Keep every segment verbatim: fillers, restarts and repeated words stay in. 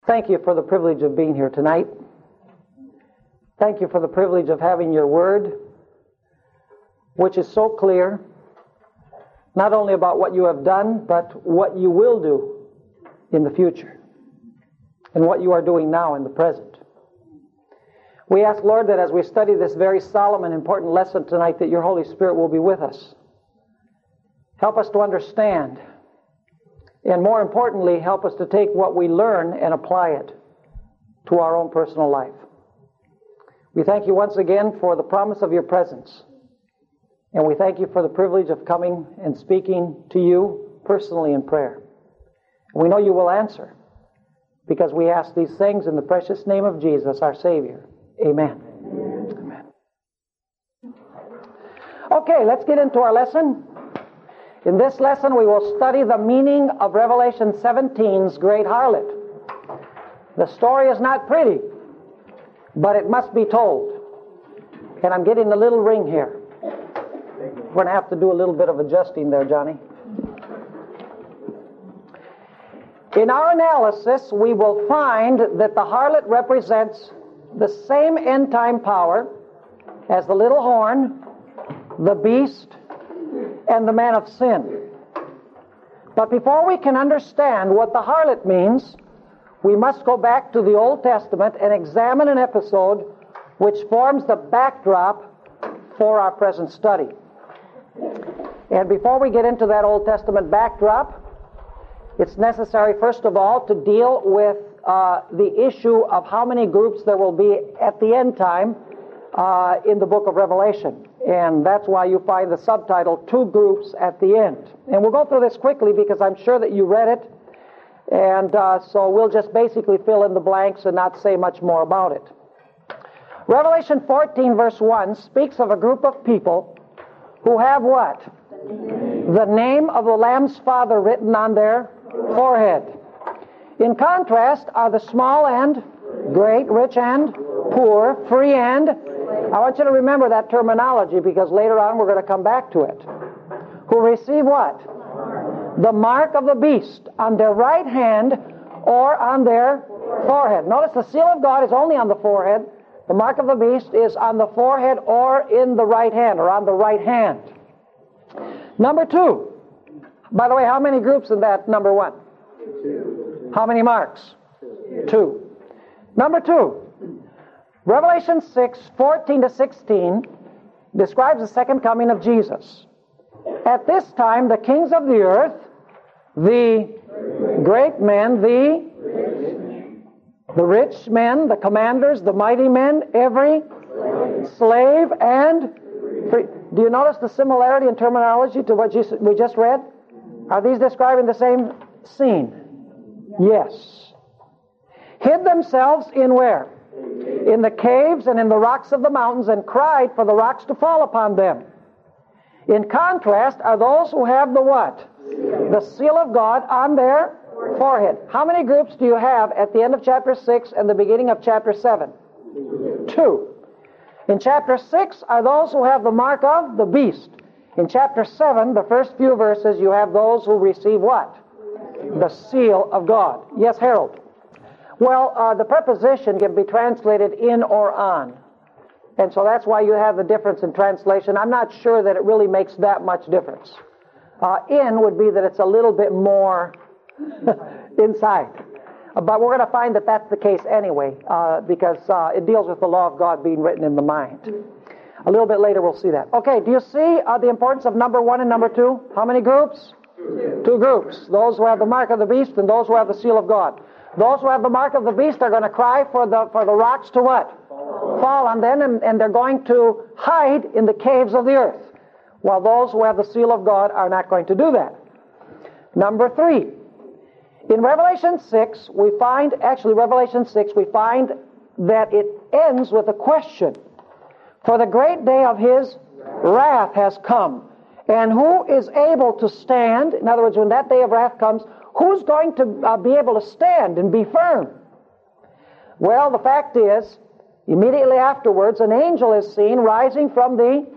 Thank you for the privilege of being here tonight. Thank you for the privilege of having your word, which is so clear, not only about what you have done, but what you will do in the future, and what you are doing now in the present. We ask, Lord, that as we study this very solemn and important lesson tonight, that your Holy Spirit will be with us. Help us to understand, and more importantly, help us to take what we learn and apply it to our own personal life. We thank you once again for the promise of your presence, and we thank you for the privilege of coming and speaking to you personally in prayer. We know you will answer, because we ask these things in the precious name of Jesus, our Savior. Amen. Amen. Okay, let's get into our lesson. In this lesson, we will study the meaning of Revelation seventeen's great harlot. The story is not pretty, but it must be told. And I'm getting a little ring here. We're going to have to do a little bit of adjusting there, Johnny. In our analysis, we will find that the harlot represents the same end-time power as the little horn, the beast, and the man of sin. But before we can understand what the harlot means, we must go back to the Old Testament and examine an episode which forms the backdrop for our present study. And before we get into that Old Testament backdrop, it's necessary, first of all, to deal with uh, the issue of how many groups there will be at the end time uh, in the book of Revelation. And that's why you find the subtitle, Two Groups at the End. And we'll go through this quickly because I'm sure that you read it. And uh, so we'll just basically fill in the blanks and not say much more about it. Revelation fourteen verse one speaks of a group of people who have what? The name of the Lamb's Father written on their forehead. In contrast are the small and great, rich and poor, free and... I want you to remember that terminology because later on we're going to come back to it. Who receive what? The mark of the beast on their right hand or on their forehead. Notice the seal of God is only on the forehead. The mark of the beast is on the forehead or in the right hand or on the right hand. Number two. By the way, how many groups in that number one? Two. How many marks? Two. Two. Number two. Revelation six, fourteen to sixteen describes the second coming of Jesus. At this time, the kings of the earth, the great men, the, the rich men, the commanders, the mighty men, every slave and free. Do you notice the similarity in terminology to what we just read? Are these describing the same scene? Yes. Hid themselves in where? In the caves and in the rocks of the mountains, and cried for the rocks to fall upon them. In contrast are those who have the what? The seal of God on their forehead. How many groups do you have at the end of chapter six and the beginning of chapter seven? Two. In chapter six are those who have the mark of the beast. In chapter seven, the first few verses, you have those who receive what? The seal of God. Yes, Harold? Well, uh, the preposition can be translated in or on. And so that's why you have the difference in translation. I'm not sure that it really makes that much difference. Uh, in would be that it's a little bit more inside. But we're going to find that that's the case anyway, uh, because uh, it deals with the law of God being written in the mind. A little bit later we'll see that. Okay, do you see uh, the importance of number one and number two? How many groups? Two. Two groups. Those who have the mark of the beast and those who have the seal of God. Those who have the mark of the beast are going to cry for the for the rocks to what? Fall, Fall on them, and, and they're going to hide in the caves of the earth. While those who have the seal of God are not going to do that. Number three. In Revelation six, we find, actually Revelation six, we find that it ends with a question. For the great day of his wrath has come. And who is able to stand? In other words, when that day of wrath comes, who's going to uh, be able to stand and be firm? Well, the fact is, immediately afterwards, an angel is seen rising from the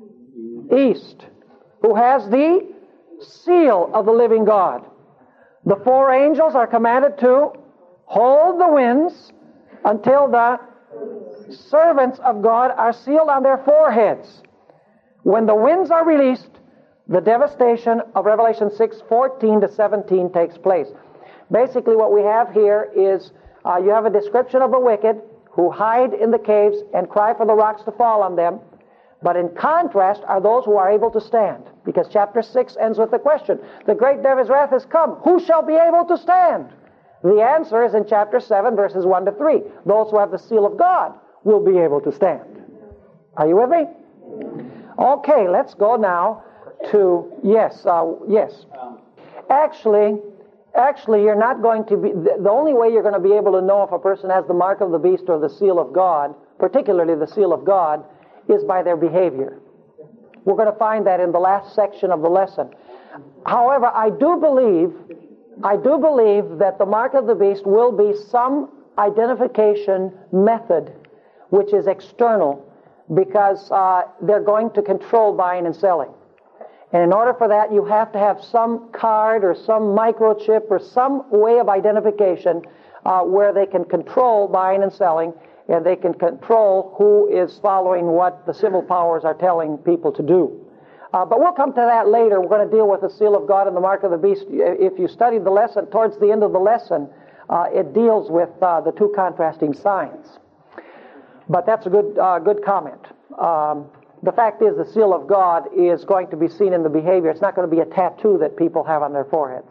east, who has the seal of the living God. The four angels are commanded to hold the winds until the servants of God are sealed on their foreheads. When the winds are released, the devastation of Revelation six fourteen to seventeen takes place. Basically what we have here is uh, you have a description of the wicked who hide in the caves and cry for the rocks to fall on them. But in contrast are those who are able to stand. Because chapter six ends with the question, the great day of his wrath has come. Who shall be able to stand? The answer is in chapter seven, verses one to three. Those who have the seal of God will be able to stand. Are you with me? Okay, let's go now to, yes, uh, yes. Actually, actually, you're not going to be, the, the only way you're going to be able to know if a person has the mark of the beast or the seal of God, particularly the seal of God, is by their behavior. We're going to find that in the last section of the lesson. However, I do believe, I do believe that the mark of the beast will be some identification method which is external, because uh, they're going to control buying and selling. And in order for that, you have to have some card or some microchip or some way of identification uh, where they can control buying and selling, and they can control who is following what the civil powers are telling people to do. Uh, but we'll come to that later. We're going to deal with the seal of God and the mark of the beast. If you studied the lesson, towards the end of the lesson, uh, it deals with uh, the two contrasting signs. But that's a good, uh, good comment. Um, the fact is, the seal of God is going to be seen in the behavior. It's not going to be a tattoo that people have on their foreheads.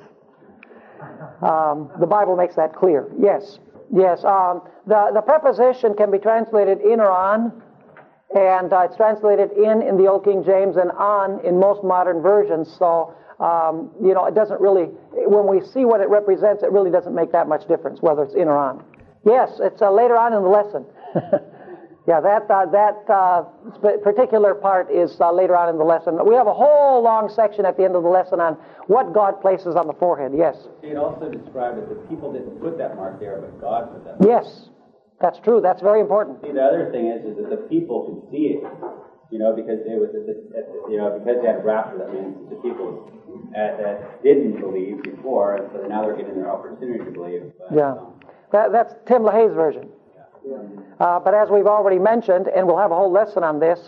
Um, the Bible makes that clear. Yes, yes. Um, the the preposition can be translated in or on, and uh, it's translated in in the Old King James and on in most modern versions. So um, you know, it doesn't really. When we see what it represents, it really doesn't make that much difference whether it's in or on. Yes, it's uh, later on in the lesson. Yeah, that uh, that uh, particular part is uh, later on in the lesson. We have a whole long section at the end of the lesson on what God places on the forehead. Yes. It also described that the people didn't put that mark there, but God put that mark. Yes, that's true. That's very important. See, the other thing is, is that the people could see it, you know, because it was, you know, because they had rapture. That means the people uh, that didn't believe before, and so now they're getting their opportunity to believe. But, yeah, um, that, that's Tim LaHaye's version. Uh, but as we've already mentioned, and we'll have a whole lesson on this,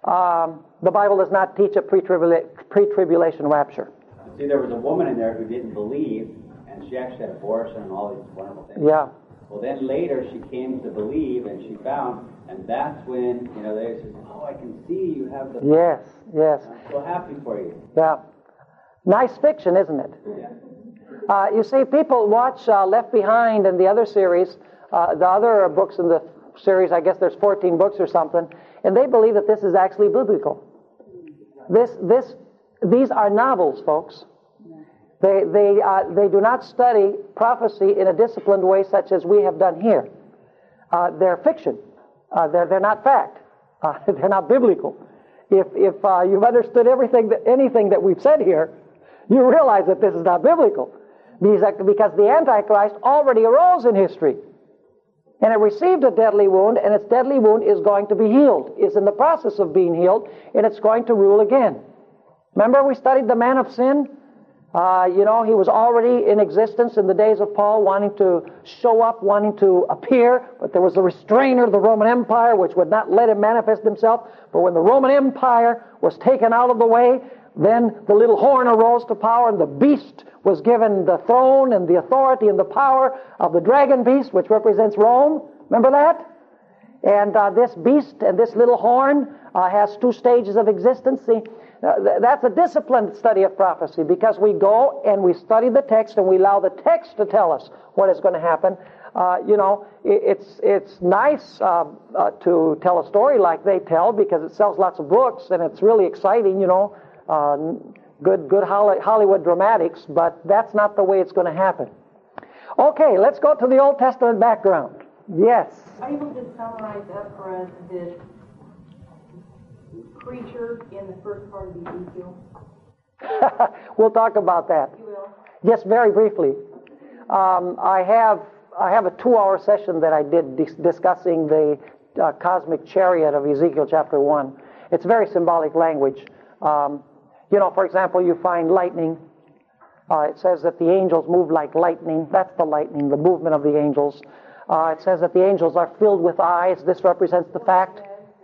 um, the Bible does not teach a pre-tribula- pre-tribulation rapture. See, there was a woman in there who didn't believe, and she actually had abortion and all these wonderful things. Yeah. Well, then later she came to believe, and she found, and that's when, you know, they said, oh, I can see you have the... Yes, yes. I'm so happy for you. Yeah. Nice fiction, isn't it? Yeah. Uh, you see, people watch uh, Left Behind and the other series, uh, the other books in the series, I guess there's fourteen books or something, and they believe that this is actually biblical. This, this, these are novels, folks. They, they, uh, they do not study prophecy in a disciplined way such as we have done here. Uh, they're fiction. Uh, they're, they're not fact. Uh, they're not biblical. If, if uh, you've understood everything, that, anything that we've said here, you realize that this is not biblical. Because the Antichrist already arose in history. And it received a deadly wound, and its deadly wound is going to be healed, is in the process of being healed, and it's going to rule again. Remember we studied the man of sin? Uh, you know, he was already in existence in the days of Paul, wanting to show up, wanting to appear, but there was a restrainer of the Roman Empire which would not let him manifest himself. But when the Roman Empire was taken out of the way, then the little horn arose to power, and the beast was given the throne and the authority and the power of the dragon beast, which represents Rome. Remember that? And uh, this beast and this little horn uh, has two stages of existence. See, uh, th- that's a disciplined study of prophecy, because we go and we study the text and we allow the text to tell us what is going to happen. Uh, you know, it, it's it's nice uh, uh, to tell a story like they tell, because it sells lots of books and it's really exciting, you know. Uh, good good Hollywood dramatics, but that's not the way it's going to happen. Okay, let's go to the Old Testament background. Yes? Are you able to summarize up for us this creature in the first part of Ezekiel? We'll talk about that. You will? Just very briefly. Um, I have I have a two-hour session that I did dis- discussing the uh, cosmic chariot of Ezekiel chapter one. It's very symbolic language. Um, You know, for example, you find lightning, Uh, it says that the angels move like lightning. That's the lightning, the movement of the angels. Uh, it says that the angels are filled with eyes. This represents the fact.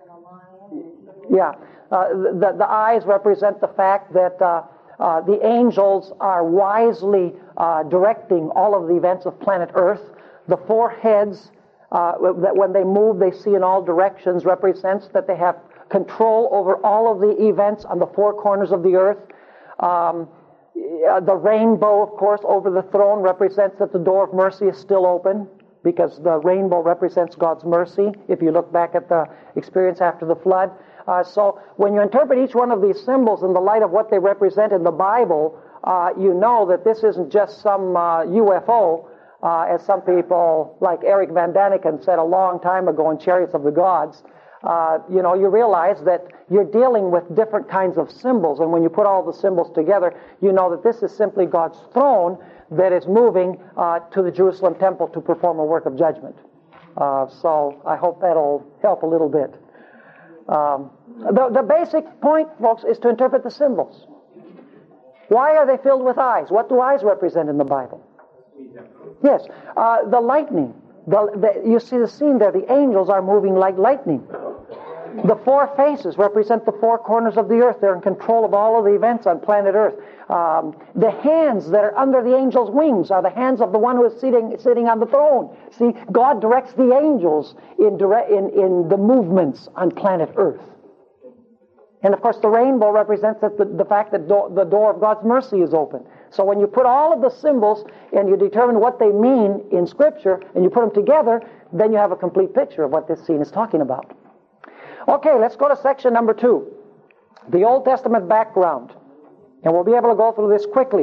Yeah. Uh, the, the eyes represent the fact that uh, uh, the angels are wisely uh, directing all of the events of planet Earth. The four heads, uh, that when they move, they see in all directions, represents that they have control over all of the events on the four corners of the earth. Um, the rainbow, of course, over the throne represents that the door of mercy is still open, because the rainbow represents God's mercy, if you look back at the experience after the flood. Uh, so when you interpret each one of these symbols in the light of what they represent in the Bible, uh, you know that this isn't just some uh, U F O, uh, as some people like Eric Van Daniken said a long time ago in Chariots of the Gods. Uh, you know, you realize that you're dealing with different kinds of symbols, and when you put all the symbols together, you know that this is simply God's throne that is moving uh, to the Jerusalem temple to perform a work of judgment. Uh, so I hope that'll help a little bit. Um, the, the basic point, folks, is to interpret the symbols. Why are they filled with eyes? What do eyes represent in the Bible? Yes, uh, the lightning. The, the, you see the scene there. The angels are moving like lightning. The four faces represent the four corners of the earth. They're in control of all of the events on planet Earth. Um, the hands that are under the angel's wings are the hands of the one who is sitting sitting on the throne. See, God directs the angels in, dire- in, in the movements on planet Earth. And of course, the rainbow represents that the, the fact that do- the door of God's mercy is open. So when you put all of the symbols and you determine what they mean in Scripture, and you put them together, then you have a complete picture of what this scene is talking about. Okay, let's go to section number two, the Old Testament background. And we'll be able to go through this quickly.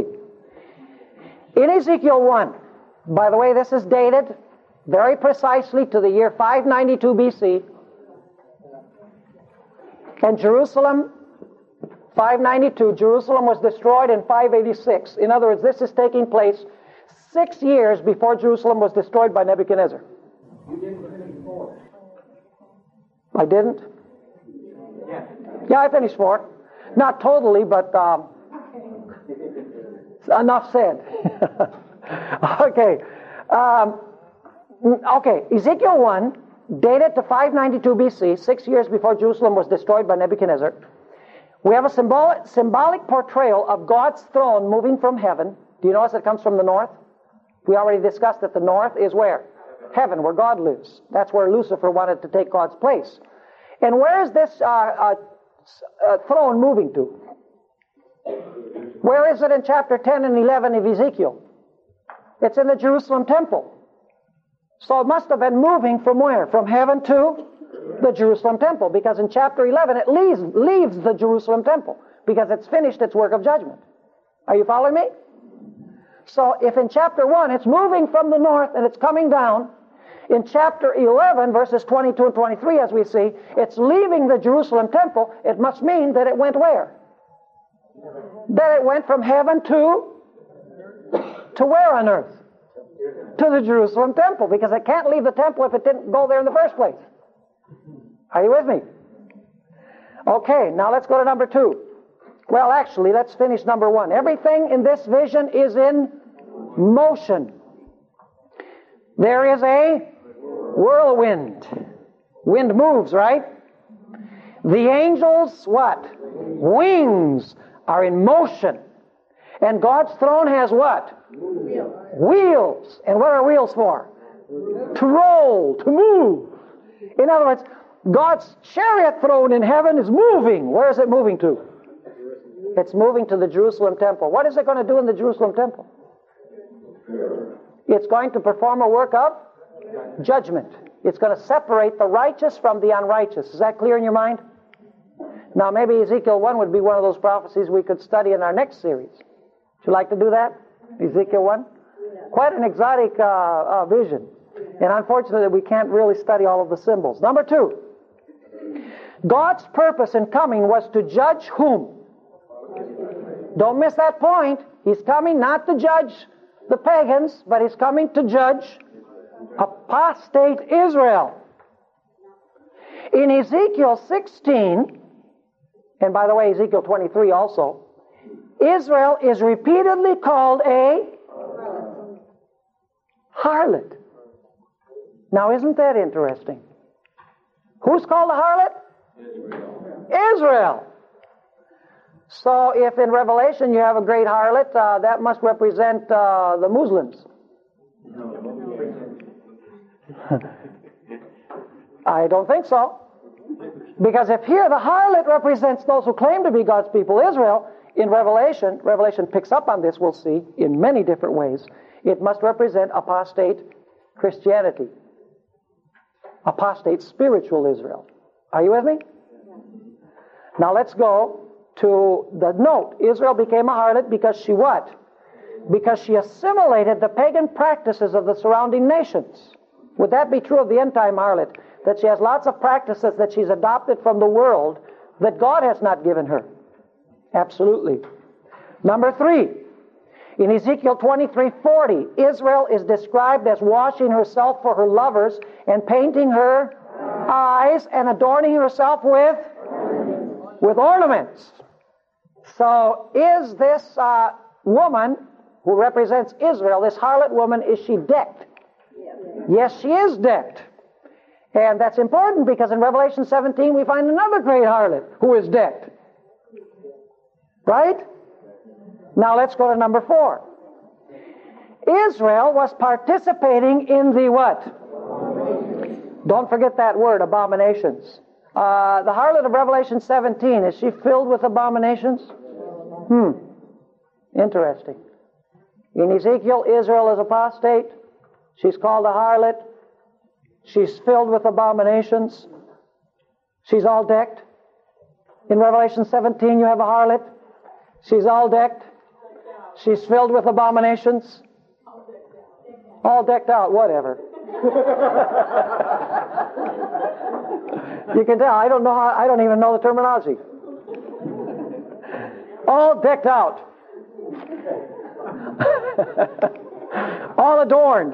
In Ezekiel one, by the way, this is dated very precisely to the year five ninety-two B C. And Jerusalem, five ninety-two, Jerusalem was destroyed in five eighty-six. In other words, this is taking place six years before Jerusalem was destroyed by Nebuchadnezzar. You didn't finish four. I didn't? Yeah. Yeah, I finished four. Not totally, but um, enough said. okay. Um, okay, Ezekiel one, dated to five ninety-two B C, six years before Jerusalem was destroyed by Nebuchadnezzar. We have a symbolic, symbolic portrayal of God's throne moving from heaven. Do you notice it comes from the north? We already discussed that the north is where? Heaven, where God lives. That's where Lucifer wanted to take God's place. And where is this uh, uh, uh, throne moving to? Where is it in chapter ten and eleven of Ezekiel? It's in the Jerusalem temple. So it must have been moving from where? From heaven to the Jerusalem temple, because in chapter eleven it leaves, leaves the Jerusalem temple because it's finished its work of judgment. Are you following me? So if in chapter one it's moving from the north and it's coming down, in chapter eleven, verses twenty-two and twenty-three, as we see, it's leaving the Jerusalem temple. It must mean that it went where? That it went from heaven to, to where on earth? To the Jerusalem temple, because it can't leave the temple if it didn't go there in the first place. Are you with me? Okay, now let's go to number two. Well, actually, let's finish number one. Everything in this vision is in motion. There is a whirlwind. Wind moves, right? The angels, what? Wings are in motion. And God's throne has what? Wheels. Wheels. And what are wheels for? To roll, to move. In other words, God's chariot throne in heaven is moving. Where is it moving to? It's moving to the Jerusalem temple. What is it going to do in the Jerusalem temple? It's going to perform a work of judgment. It's going to separate the righteous from the unrighteous. Is that clear in your mind? Now, maybe Ezekiel one would be one of those prophecies we could study in our next series. Would you like to do that? Ezekiel one? Quite an exotic uh, uh, vision. And unfortunately, we can't really study all of the symbols. Number two, God's purpose in coming was to judge whom? Don't miss that point. He's coming not to judge the pagans, but he's coming to judge apostate Israel. In Ezekiel sixteen, and by the way, Ezekiel twenty-three also, Israel is repeatedly called a harlot. Now, isn't that interesting? Who's called a harlot? Israel. Israel. So, if in Revelation you have a great harlot, uh, that must represent uh, the Muslims. I don't think so. Because if here the harlot represents those who claim to be God's people, Israel, in Revelation, Revelation picks up on this, we'll see, in many different ways. It must represent apostate Christianity. Apostate spiritual Israel. Are you with me? Now let's go to the note. Israel became a harlot because she what? Because she assimilated the pagan practices of the surrounding nations. Would that be true of the end-time harlot? That she has lots of practices that she's adopted from the world that God has not given her? Absolutely. Number three, in Ezekiel twenty-three forty, Israel is described as washing herself for her lovers and painting her eyes and adorning herself with, with ornaments. So is this uh, woman who represents Israel, this harlot woman, is she decked? Yes, she is decked. And that's important because in Revelation seventeen we find another great harlot who is decked. Right? Now let's go to number four. Israel was participating in the what? Don't forget that word, abominations. Uh, the harlot of Revelation seventeen, is she filled with abominations? Hmm. Interesting. In Ezekiel, Israel is apostate. She's called a harlot. She's filled with abominations. She's all decked. In Revelation seventeen, you have a harlot. She's all decked. She's filled with abominations. All decked out, whatever. You can tell, I don't know how, I don't even know the terminology. All decked out. All adorned.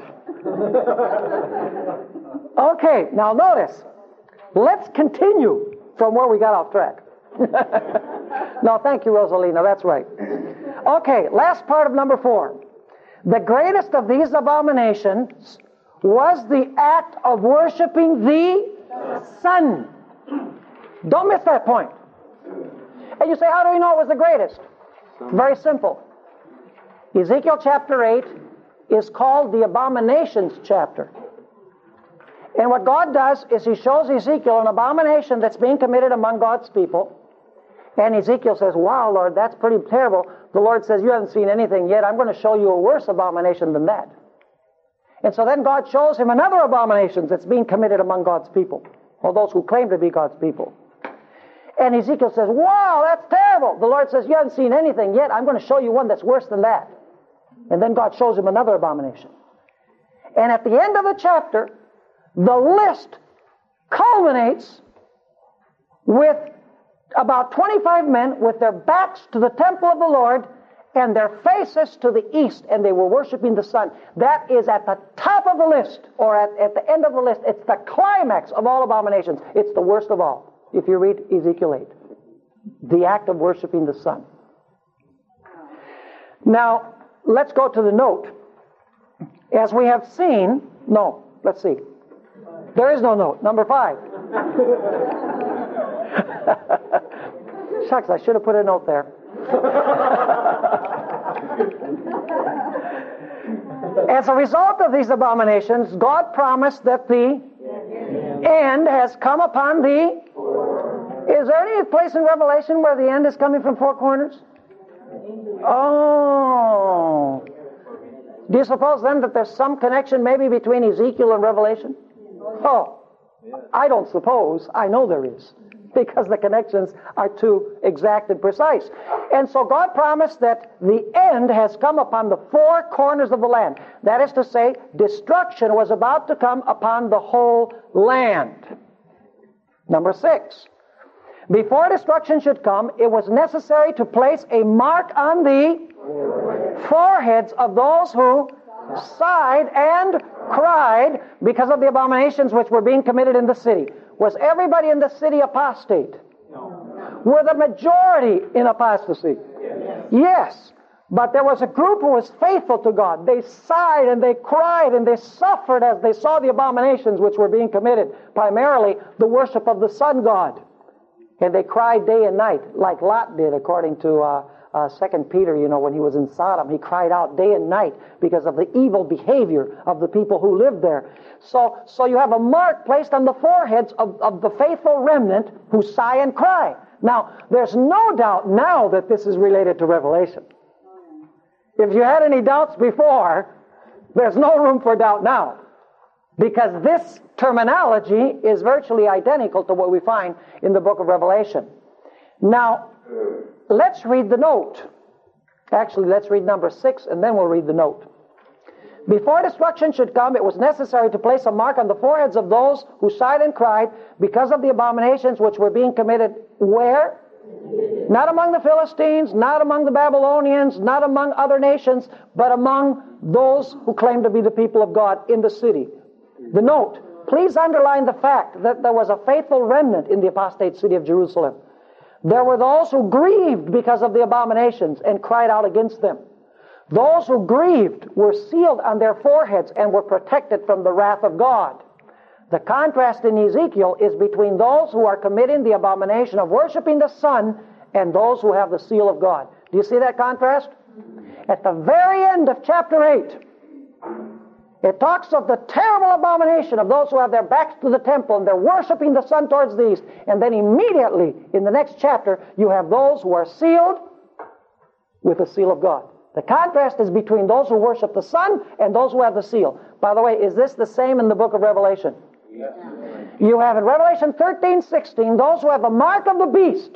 Okay, now notice. Let's continue from where we got off track. No, thank you, Rosalina. That's right. Okay, last part of number four. The greatest of these abominations was the act of worshiping the sun. Don't miss that point. And you say, how do we know it was the greatest? Very simple. Ezekiel chapter eight is called the abominations chapter. And what God does is He shows Ezekiel an abomination that's being committed among God's people. And Ezekiel says, wow, Lord, that's pretty terrible. The Lord says, you haven't seen anything yet. I'm going to show you a worse abomination than that. And so then God shows him another abomination that's being committed among God's people, or those who claim to be God's people. And Ezekiel says, wow, that's terrible. The Lord says, you haven't seen anything yet. I'm going to show you one that's worse than that. And then God shows him another abomination. And at the end of the chapter, the list culminates with about twenty-five men with their backs to the temple of the Lord and their faces to the east, and they were worshiping the sun. That is at the top of the list, or at, at the end of the list. It's the climax of all abominations. It's the worst of all, if you read Ezekiel eight. The act of worshiping the sun. Now, let's go to the note. As we have seen, no, let's see. There is no note. Number five. Shucks, I should have put a note there. As a result of these abominations, God promised that the end has come upon the... Is there any place in Revelation where the end is coming from four corners? Oh. Do you suppose then that there's some connection maybe between Ezekiel and Revelation? Oh. I don't suppose. I know there is. Because the connections are too exact and precise. And so God promised that the end has come upon the four corners of the land. That is to say, destruction was about to come upon the whole land. Number six. Before destruction should come, it was necessary to place a mark on the foreheads of those who sighed and cried because of the abominations which were being committed in the city. Was everybody in the city apostate? No. Were the majority in apostasy? Yes. Yes. But there was a group who was faithful to God. They sighed and they cried and they suffered as they saw the abominations which were being committed, primarily the worship of the sun god. And they cried day and night, like Lot did, according to uh, uh, Second Peter, you know, when he was in Sodom. He cried out day and night because of the evil behavior of the people who lived there. So, so you have a mark placed on the foreheads of, of the faithful remnant who sigh and cry. Now, there's no doubt now that this is related to Revelation. If you had any doubts before, there's no room for doubt now. Because this terminology is virtually identical to what we find in the book of Revelation. Now, let's read the note. Actually, let's read number six, and then we'll read the note. Before destruction should come, it was necessary to place a mark on the foreheads of those who sighed and cried because of the abominations which were being committed where? Not among the Philistines, not among the Babylonians, not among other nations, but among those who claim to be the people of God in the city. The note, please underline the fact that there was a faithful remnant in the apostate city of Jerusalem. There were those who grieved because of the abominations and cried out against them. Those who grieved were sealed on their foreheads and were protected from the wrath of God. The contrast in Ezekiel is between those who are committing the abomination of worshiping the sun and those who have the seal of God. Do you see that contrast? At the very end of chapter eight, it talks of the terrible abomination of those who have their backs to the temple and they're worshiping the sun towards the east. And then immediately in the next chapter, you have those who are sealed with the seal of God. The contrast is between those who worship the sun and those who have the seal. By the way, is this the same in the book of Revelation? Yes. You have in Revelation thirteen sixteen those who have the mark of the beast.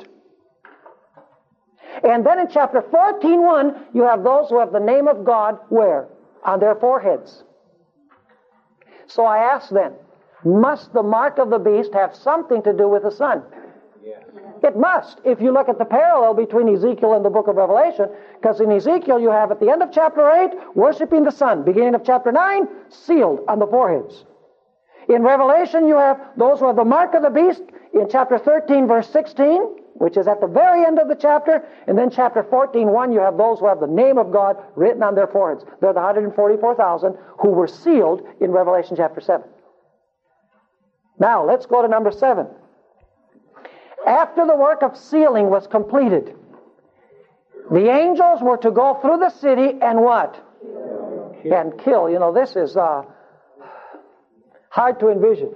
And then in chapter fourteen one, you have those who have the name of God where? On their foreheads. So I ask then, must the mark of the beast have something to do with the sun? Yes. It must, if you look at the parallel between Ezekiel and the book of Revelation, because in Ezekiel you have at the end of chapter eight, worshiping the sun. Beginning of chapter nine, sealed on the foreheads. In Revelation you have those who have the mark of the beast in chapter thirteen verse sixteen, which is at the very end of the chapter, and then chapter fourteen one you have those who have the name of God written on their foreheads. They're the one hundred forty-four thousand who were sealed in Revelation chapter seven. Now let's go to number seven. After the work of sealing was completed, the angels were to go through the city and what? Kill. And kill. You know, this is uh, hard to envision.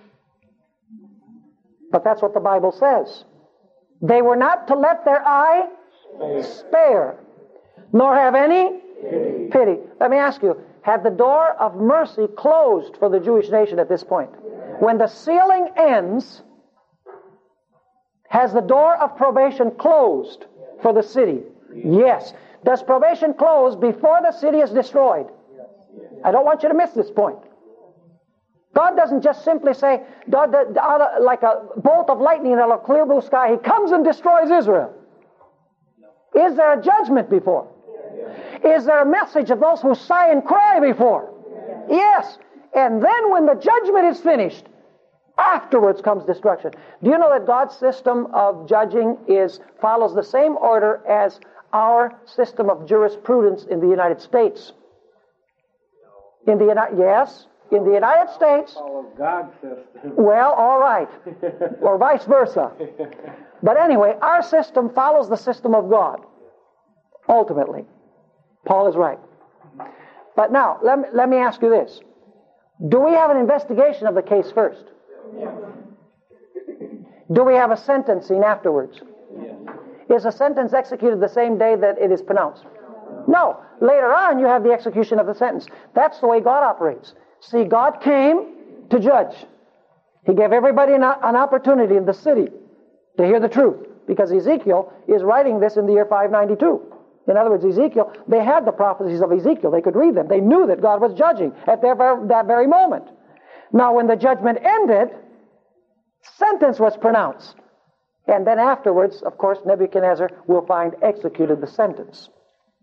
But that's what the Bible says. They were not to let their eye spare, nor have any pity. pity. Let me ask you, had the door of mercy closed for the Jewish nation at this point? When the sealing ends, has the door of probation closed for the city? Yes. Does probation close before the city is destroyed? I don't want you to miss this point. God doesn't just simply say, like a bolt of lightning out of a clear blue sky, He comes and destroys Israel. Is there a judgment before? Is there a message of those who sigh and cry before? Yes. And then when the judgment is finished, afterwards comes destruction. Do you know that God's system of judging is follows the same order as our system of jurisprudence in the United States? In the United yes, in the United States. Follow God's system. Well, all right, or vice versa. But anyway, our system follows the system of God. Ultimately, Paul is right. But now, let me, let me ask you this: do we have an investigation of the case first? Yeah. Do we have a sentencing afterwards? Yeah. Is a sentence executed the same day that it is pronounced? No. Later on, you have the execution of the sentence. That's the way God operates. See, God came to judge. He gave everybody an, an opportunity in the city to hear the truth, because Ezekiel is writing this in the year five ninety-two. In other words, Ezekiel, they had the prophecies of Ezekiel. They could read them. They knew that God was judging at their, that very moment. Now, when the judgment ended, sentence was pronounced. And then afterwards, of course, Nebuchadnezzar will find executed the sentence.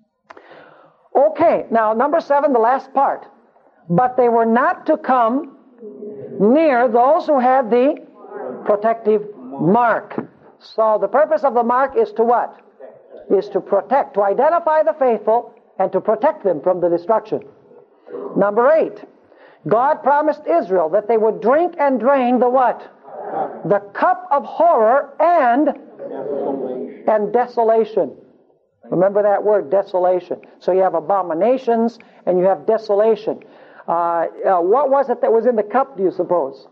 Okay, now number seven, the last part. But they were not to come near those who had the protective mark. So the purpose of the mark is to what? is to protect, to identify the faithful and to protect them from the destruction. Number eight, God promised Israel that they would drink and drain the what? The cup of horror and Desolation. and desolation. Remember that word, desolation. So you have abominations and you have desolation. Uh, uh, what was it that was in the cup, do you suppose?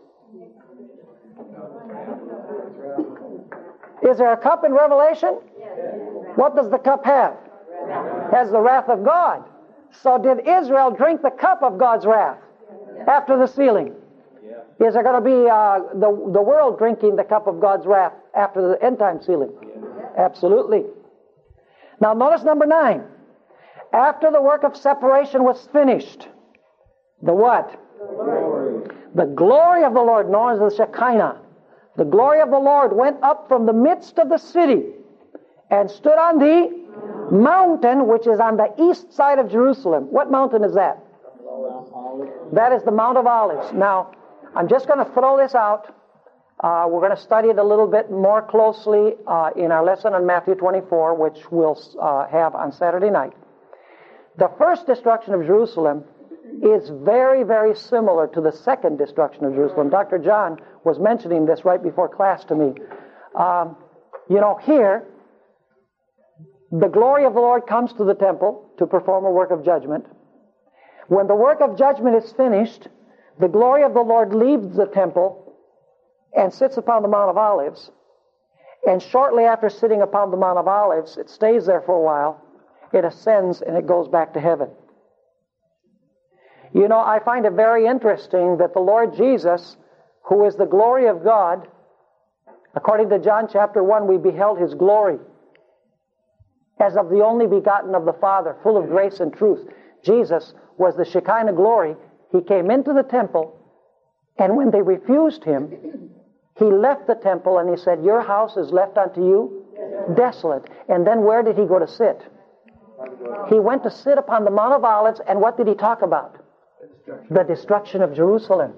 Is there a cup in Revelation? What does the cup have? It has the wrath of God. So did Israel drink the cup of God's wrath after the sealing? Is there going to be uh, the, the world drinking the cup of God's wrath after the end time sealing? Absolutely. Now notice number nine. After the work of separation was finished, the what? Glory. The glory of the Lord, known as the Shekinah. The glory of the Lord went up from the midst of the city and stood on the mountain which is on the east side of Jerusalem. What mountain is that? That is the Mount of Olives. Now, I'm just going to throw this out. Uh, we're going to study it a little bit more closely uh, in our lesson on Matthew twenty-four, which we'll uh, have on Saturday night. The first destruction of Jerusalem is very, very similar to the second destruction of Jerusalem. Doctor John was mentioning this right before class to me. Um, you know, here, the glory of the Lord comes to the temple to perform a work of judgment. When the work of judgment is finished, the glory of the Lord leaves the temple and sits upon the Mount of Olives. And shortly after sitting upon the Mount of Olives, it stays there for a while, it ascends, and it goes back to heaven. You know, I find it very interesting that the Lord Jesus, who is the glory of God, according to John chapter one, we beheld His glory as of the only begotten of the Father, full of grace and truth. Jesus was the Shekinah glory. He came into the temple, and when they refused Him, He left the temple and He said, "Your house is left unto you desolate." And then where did He go to sit? He went to sit upon the Mount of Olives, and what did He talk about? The destruction of Jerusalem.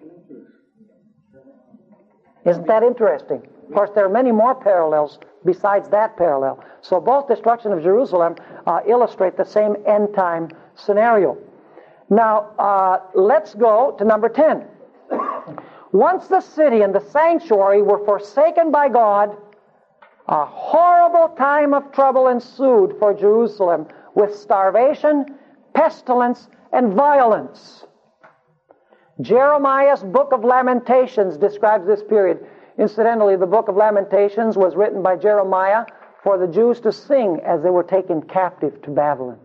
Isn't that interesting? Of course, there are many more parallels besides that parallel. So both destruction of Jerusalem uh, illustrate the same end time scenario. Now, uh, let's go to number ten. Once the city and the sanctuary were forsaken by God, a horrible time of trouble ensued for Jerusalem with starvation, pestilence, and violence. Jeremiah's book of Lamentations describes this period. Incidentally, the book of Lamentations was written by Jeremiah for the Jews to sing as they were taken captive to Babylon.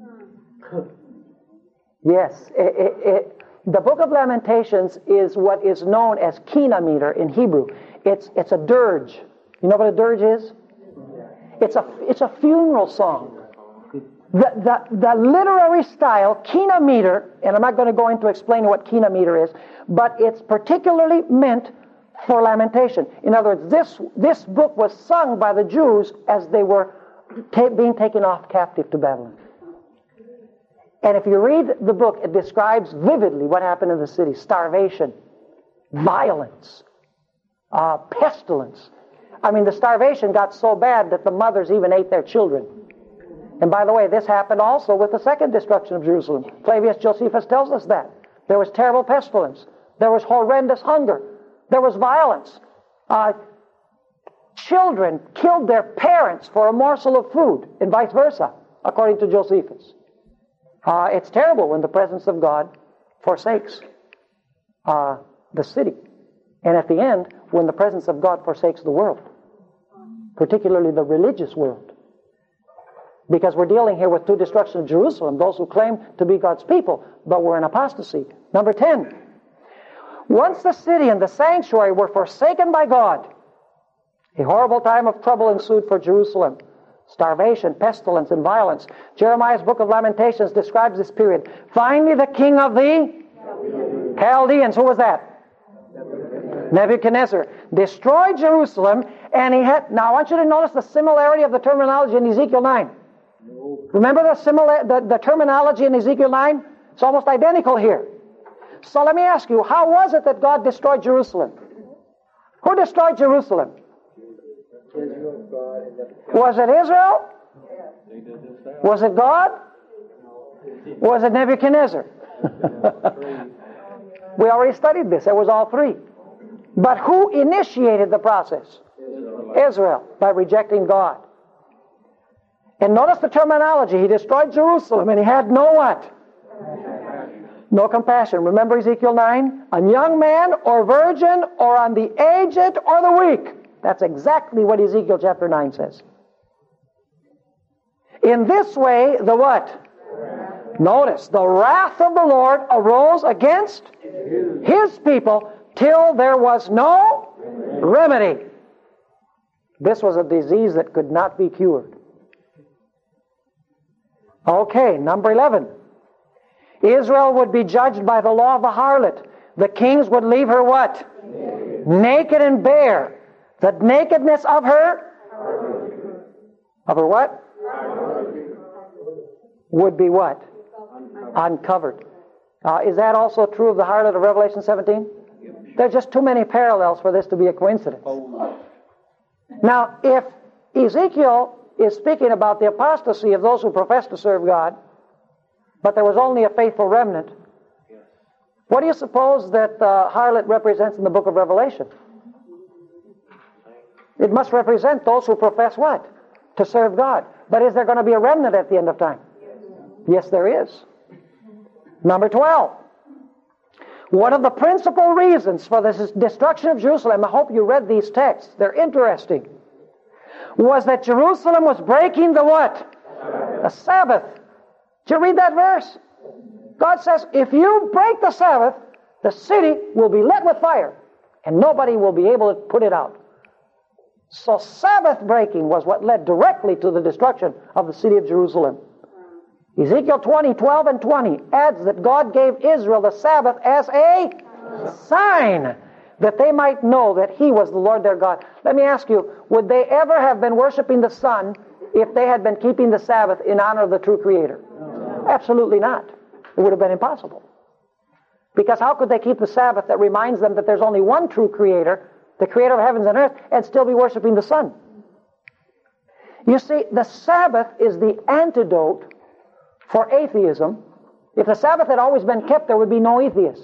Yes, it, it, it, the book of Lamentations is what is known as kinameter in Hebrew. It's, it's a dirge. You know what a dirge is? It's a, it's a funeral song. The, the, the literary style, kinameter, and I'm not going to go into explaining what kinameter is, but it's particularly meant for lamentation. In other words, this, this book was sung by the Jews as they were ta- being taken off captive to Babylon. And if you read the book, it describes vividly what happened in the city. Starvation, violence, uh, pestilence. I mean, the starvation got so bad that the mothers even ate their children. And by the way, this happened also with the second destruction of Jerusalem. Flavius Josephus tells us that. There was terrible pestilence. There was horrendous hunger. There was violence. Uh, children killed their parents for a morsel of food, and vice versa, according to Josephus. Uh, it's terrible when the presence of God forsakes uh, the city. And at the end, when the presence of God forsakes the world, particularly the religious world. Because we're dealing here with two destructions of Jerusalem, those who claim to be God's people, but were in apostasy. Number ten. Once the city and the sanctuary were forsaken by God, a horrible time of trouble ensued for Jerusalem. Starvation, pestilence, and violence. Jeremiah's book of Lamentations describes this period. Finally, the king of the Chaldeans, who was that? Nebuchadnezzar, destroyed Jerusalem, and he had... Now, I want you to notice the similarity of the terminology in Ezekiel nine. Remember the, similar, the, the terminology in Ezekiel nine? It's almost identical here. So let me ask you, how was it that God destroyed Jerusalem? Who destroyed Jerusalem? Was it Israel? Was it God? Was it Nebuchadnezzar? We already studied this. It was all three. But who initiated the process? Israel, by rejecting God. And notice the terminology. He destroyed Jerusalem and he had no what? No compassion. Remember Ezekiel nine? On young man or virgin or on the aged or the weak. That's exactly what Ezekiel chapter nine says. In this way, the what? Notice, the wrath of the Lord arose against His people till there was no remedy. This was a disease that could not be cured. Okay, number eleven. Israel would be judged by the law of the harlot. The kings would leave her what? Naked, Naked and bare. The nakedness of her? Of her what? Would be what? Uncovered. Uh, is that also true of the harlot of Revelation seventeen? There's just too many parallels for this to be a coincidence. Now, if Ezekiel is speaking about the apostasy of those who profess to serve God, but there was only a faithful remnant, what do you suppose that the harlot represents in the book of Revelation? It must represent those who profess what? To serve God. But is there going to be a remnant at the end of time? Yes, there is. Number twelve. One of the principal reasons for this destruction of Jerusalem, I hope you read these texts, they're interesting, was that Jerusalem was breaking the what? The Sabbath. Did you read that verse? God says, if you break the Sabbath, the city will be lit with fire, and nobody will be able to put it out. So Sabbath breaking was what led directly to the destruction of the city of Jerusalem. Ezekiel twenty, twelve and twenty adds that God gave Israel the Sabbath as a sign that they might know that He was the Lord their God. Let me ask you, would they ever have been worshiping the sun if they had been keeping the Sabbath in honor of the true Creator? No. Absolutely not. It would have been impossible. Because how could they keep the Sabbath that reminds them that there's only one true Creator, the Creator of heavens and earth, and still be worshiping the sun? You see, the Sabbath is the antidote for atheism. If the Sabbath had always been kept, there would be no atheist.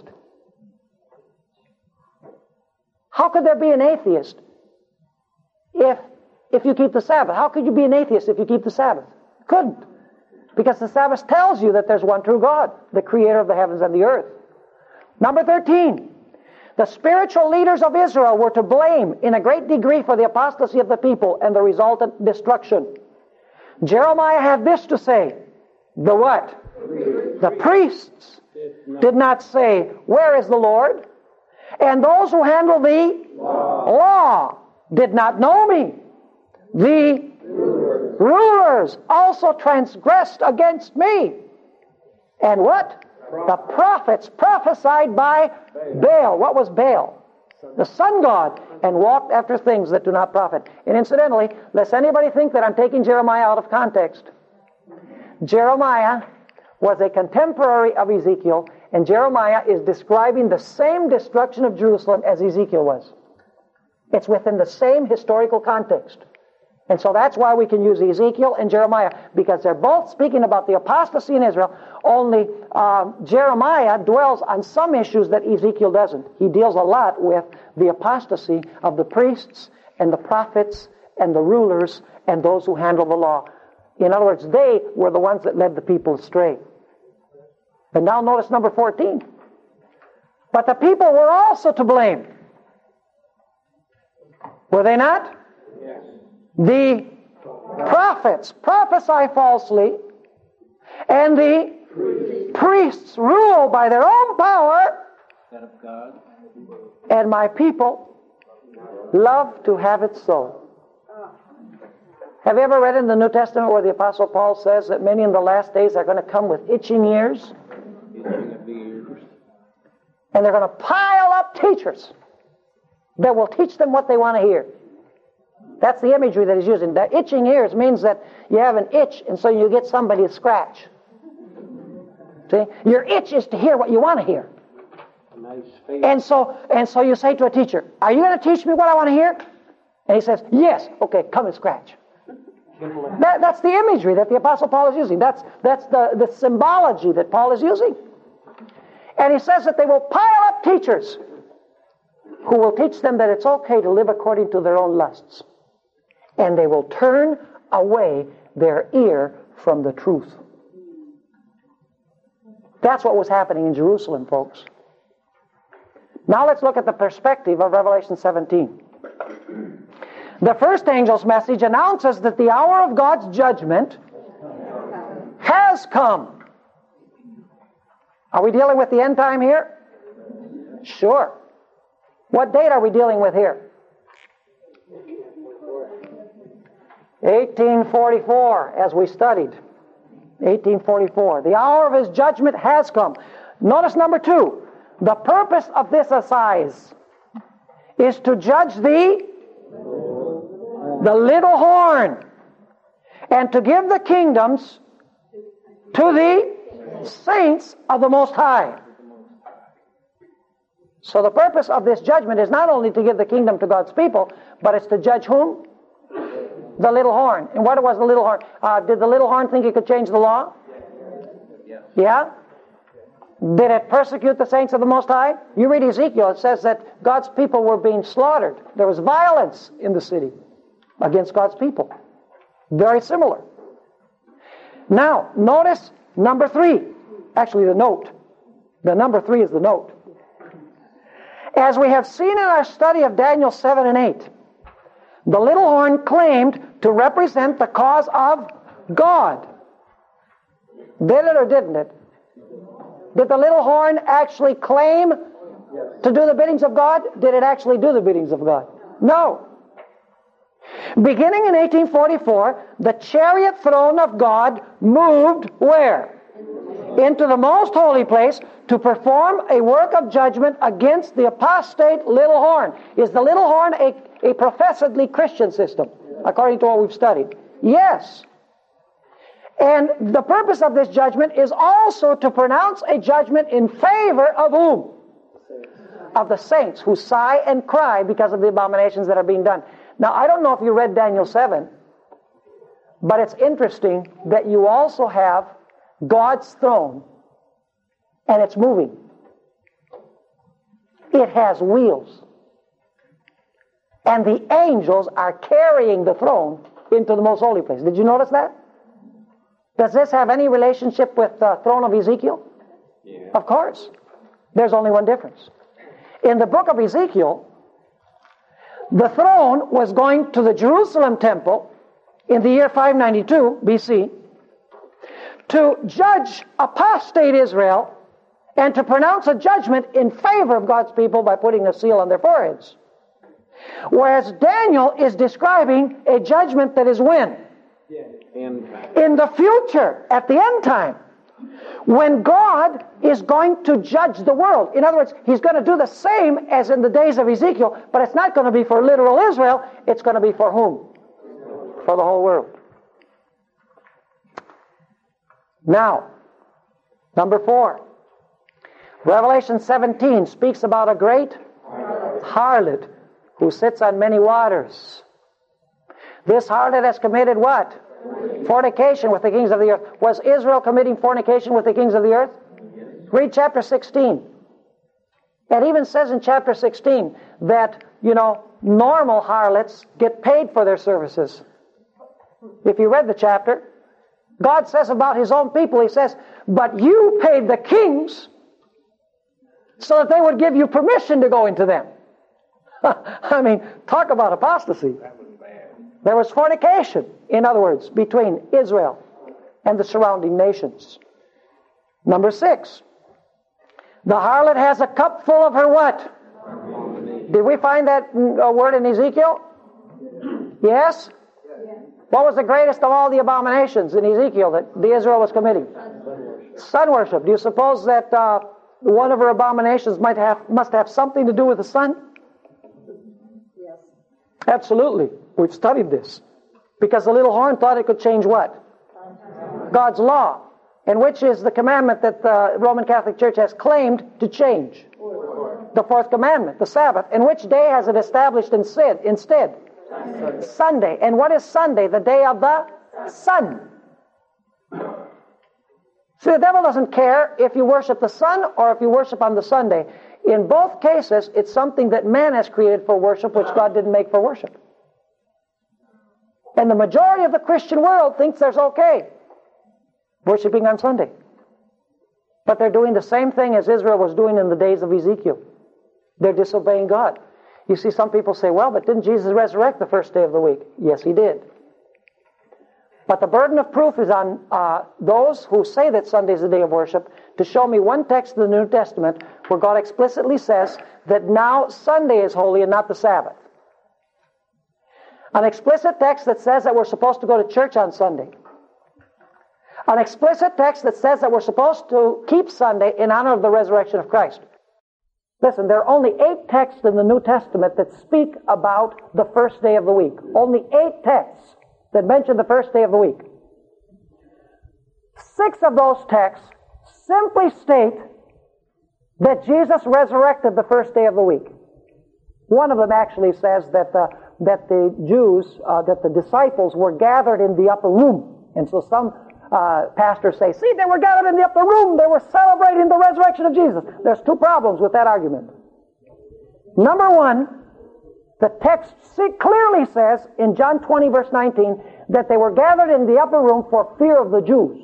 How could there be an atheist if, if you keep the Sabbath? How could you be an atheist if you keep the Sabbath? Couldn't. Because the Sabbath tells you that there's one true God, the Creator of the heavens and the earth. Number thirteen. The spiritual leaders of Israel were to blame in a great degree for the apostasy of the people and the resultant destruction. Jeremiah had this to say. The what? The priests did not say, where is the Lord? And those who handle the law did not know me. The rulers also transgressed against me. And what? The prophets prophesied by Baal. What was Baal? The sun god, and walked after things that do not profit. And incidentally, lest anybody think that I'm taking Jeremiah out of context, Jeremiah was a contemporary of Ezekiel, and Jeremiah is describing the same destruction of Jerusalem as Ezekiel was. It's within the same historical context. And so that's why we can use Ezekiel and Jeremiah, because they're both speaking about the apostasy in Israel, only um, Jeremiah dwells on some issues that Ezekiel doesn't. He deals a lot with the apostasy of the priests and the prophets and the rulers and those who handle the law. In other words, they were the ones that led the people astray. And now notice number fourteen. But the people were also to blame. Were they not? Yes. The prophets prophesy falsely, and the priests, priests rule by their own power, of God. And my people love to have it so. Have you ever read in the New Testament where the Apostle Paul says that many in the last days are going to come with itching ears? Itching of the ears. And they're going to pile up teachers that will teach them what they want to hear. That's the imagery that he's using. The itching ears means that you have an itch, and so you get somebody to scratch. See? Your itch is to hear what you want to hear. A nice face. And so, and so you say to a teacher, are you going to teach me what I want to hear? And he says, yes. Okay, come and scratch. That, that's the imagery that the Apostle Paul is using. That's, that's the, the symbology that Paul is using. And he says that they will pile up teachers who will teach them that it's okay to live according to their own lusts. And they will turn away their ear from the truth. That's what was happening in Jerusalem, folks. Now let's look at the perspective of Revelation seventeen. The first angel's message announces that the hour of God's judgment has come. Are we dealing with the end time here? Sure. What date are we dealing with here? eighteen forty-four, as we studied. eighteen forty-four. The hour of his judgment has come. Notice number two. The purpose of this assize is to judge the, the little horn and to give the kingdoms to the saints of the Most High. So the purpose of this judgment is not only to give the kingdom to God's people, but it's to judge whom? The little horn. And what was the little horn? Uh, did the little horn think it could change the law? Yes. Yeah? Did it persecute the saints of the Most High? You read Ezekiel, it says that God's people were being slaughtered. There was violence in the city against God's people. Very similar. Now, notice number three. Actually, the note. The number three is the note. As we have seen in our study of Daniel seven and eight, the little horn claimed to represent the cause of God. Did it or didn't it? Did the little horn actually claim to do the biddings of God? Did it actually do the biddings of God? No. Beginning in eighteen forty-four, the chariot throne of God moved where? Into the most holy place to perform a work of judgment against the apostate little horn. Is the little horn a, a professedly Christian system, according to what we've studied? Yes. And the purpose of this judgment is also to pronounce a judgment in favor of whom? Of the saints who sigh and cry because of the abominations that are being done. Now, I don't know if you read Daniel seven, but it's interesting that you also have God's throne, and it's moving. It has wheels. And the angels are carrying the throne into the most holy place. Did you notice that? Does this have any relationship with the throne of Ezekiel? Yeah. Of course. There's only one difference. In the book of Ezekiel, the throne was going to the Jerusalem temple in the year five ninety-two B C to judge apostate Israel and to pronounce a judgment in favor of God's people by putting a seal on their foreheads. Whereas Daniel is describing a judgment that is when? In the future, at the end time, when God is going to judge the world. In other words, He's going to do the same as in the days of Ezekiel, but it's not going to be for literal Israel, it's going to be for whom? For the whole world. Now, number four. Revelation seventeen speaks about a great harlot who sits on many waters. This harlot has committed what? Fornication with the kings of the earth. Was Israel committing fornication with the kings of the earth? Read chapter sixteen. It even says in chapter sixteen that, you know, normal harlots get paid for their services. If you read the chapter, God says about His own people, He says, but you paid the kings so that they would give you permission to go into them. I mean, talk about apostasy. There was fornication, in other words, between Israel and the surrounding nations. Number six. The harlot has a cup full of her what? Did we find that uh, word in Ezekiel? Yes? What was the greatest of all the abominations in Ezekiel that the Israel was committing? Sun worship. Do you suppose that uh, one of her abominations might have must have something to do with the sun? Yes. Absolutely. We've studied this. Because the little horn thought it could change what? God's law. And which is the commandment that the Roman Catholic Church has claimed to change? The fourth commandment, the Sabbath. And which day has it established instead? Instead? Sunday. And what is Sunday? The day of the sun. See, the devil doesn't care if you worship the sun or if you worship on the Sunday. In both cases, it's something that man has created for worship, which God didn't make for worship. And the majority of the Christian world thinks there's okay worshiping on Sunday. But they're doing the same thing as Israel was doing in the days of Ezekiel. They're disobeying God. You see, some people say, well, but didn't Jesus resurrect the first day of the week? Yes, He did. But the burden of proof is on uh, those who say that Sunday is the day of worship to show me one text in the New Testament where God explicitly says that now Sunday is holy and not the Sabbath. An explicit text that says that we're supposed to go to church on Sunday. An explicit text that says that we're supposed to keep Sunday in honor of the resurrection of Christ. Listen, there are only eight texts in the New Testament that speak about the first day of the week. Only eight texts that mention the first day of the week. Six of those texts simply state that Jesus resurrected the first day of the week. One of them actually says that the, that the Jews, uh, that the disciples were gathered in the upper room. And so some uh, pastors say, see, they were gathered in the upper room. They were celebrating the resurrection of Jesus. There's two problems with that argument. Number one, the text clearly says in John twenty, verse nineteen, that they were gathered in the upper room for fear of the Jews.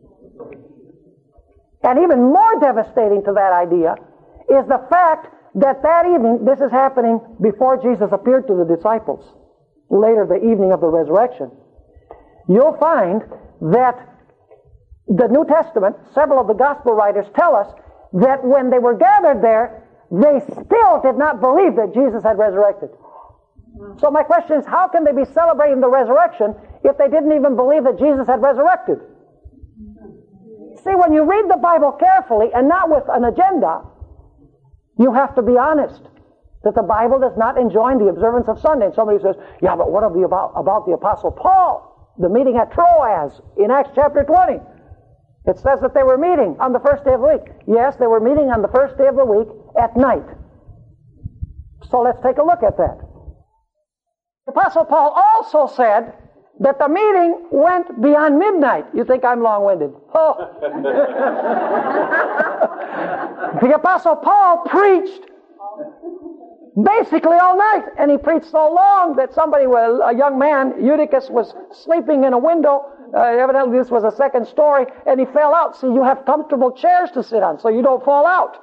And even more devastating to that idea is the fact that that evening, this is happening before Jesus appeared to the disciples, later the evening of the resurrection. You'll find that the New Testament, several of the gospel writers tell us that when they were gathered there, they still did not believe that Jesus had resurrected. So my question is, how can they be celebrating the resurrection if they didn't even believe that Jesus had resurrected? See, when you read the Bible carefully and not with an agenda, you have to be honest that the Bible does not enjoin the observance of Sunday. And somebody says, yeah, but what of the, about, about the Apostle Paul? The meeting at Troas in Acts chapter twenty. It says that they were meeting on the first day of the week. Yes, they were meeting on the first day of the week at night. So let's take a look at that. The Apostle Paul also said that the meeting went beyond midnight. You think I'm long-winded? Oh. The Apostle Paul preached basically all night, and he preached so long that somebody, a young man, Eutychus, was sleeping in a window. Uh, evidently this was a second story, and he fell out. See, you have comfortable chairs to sit on so you don't fall out.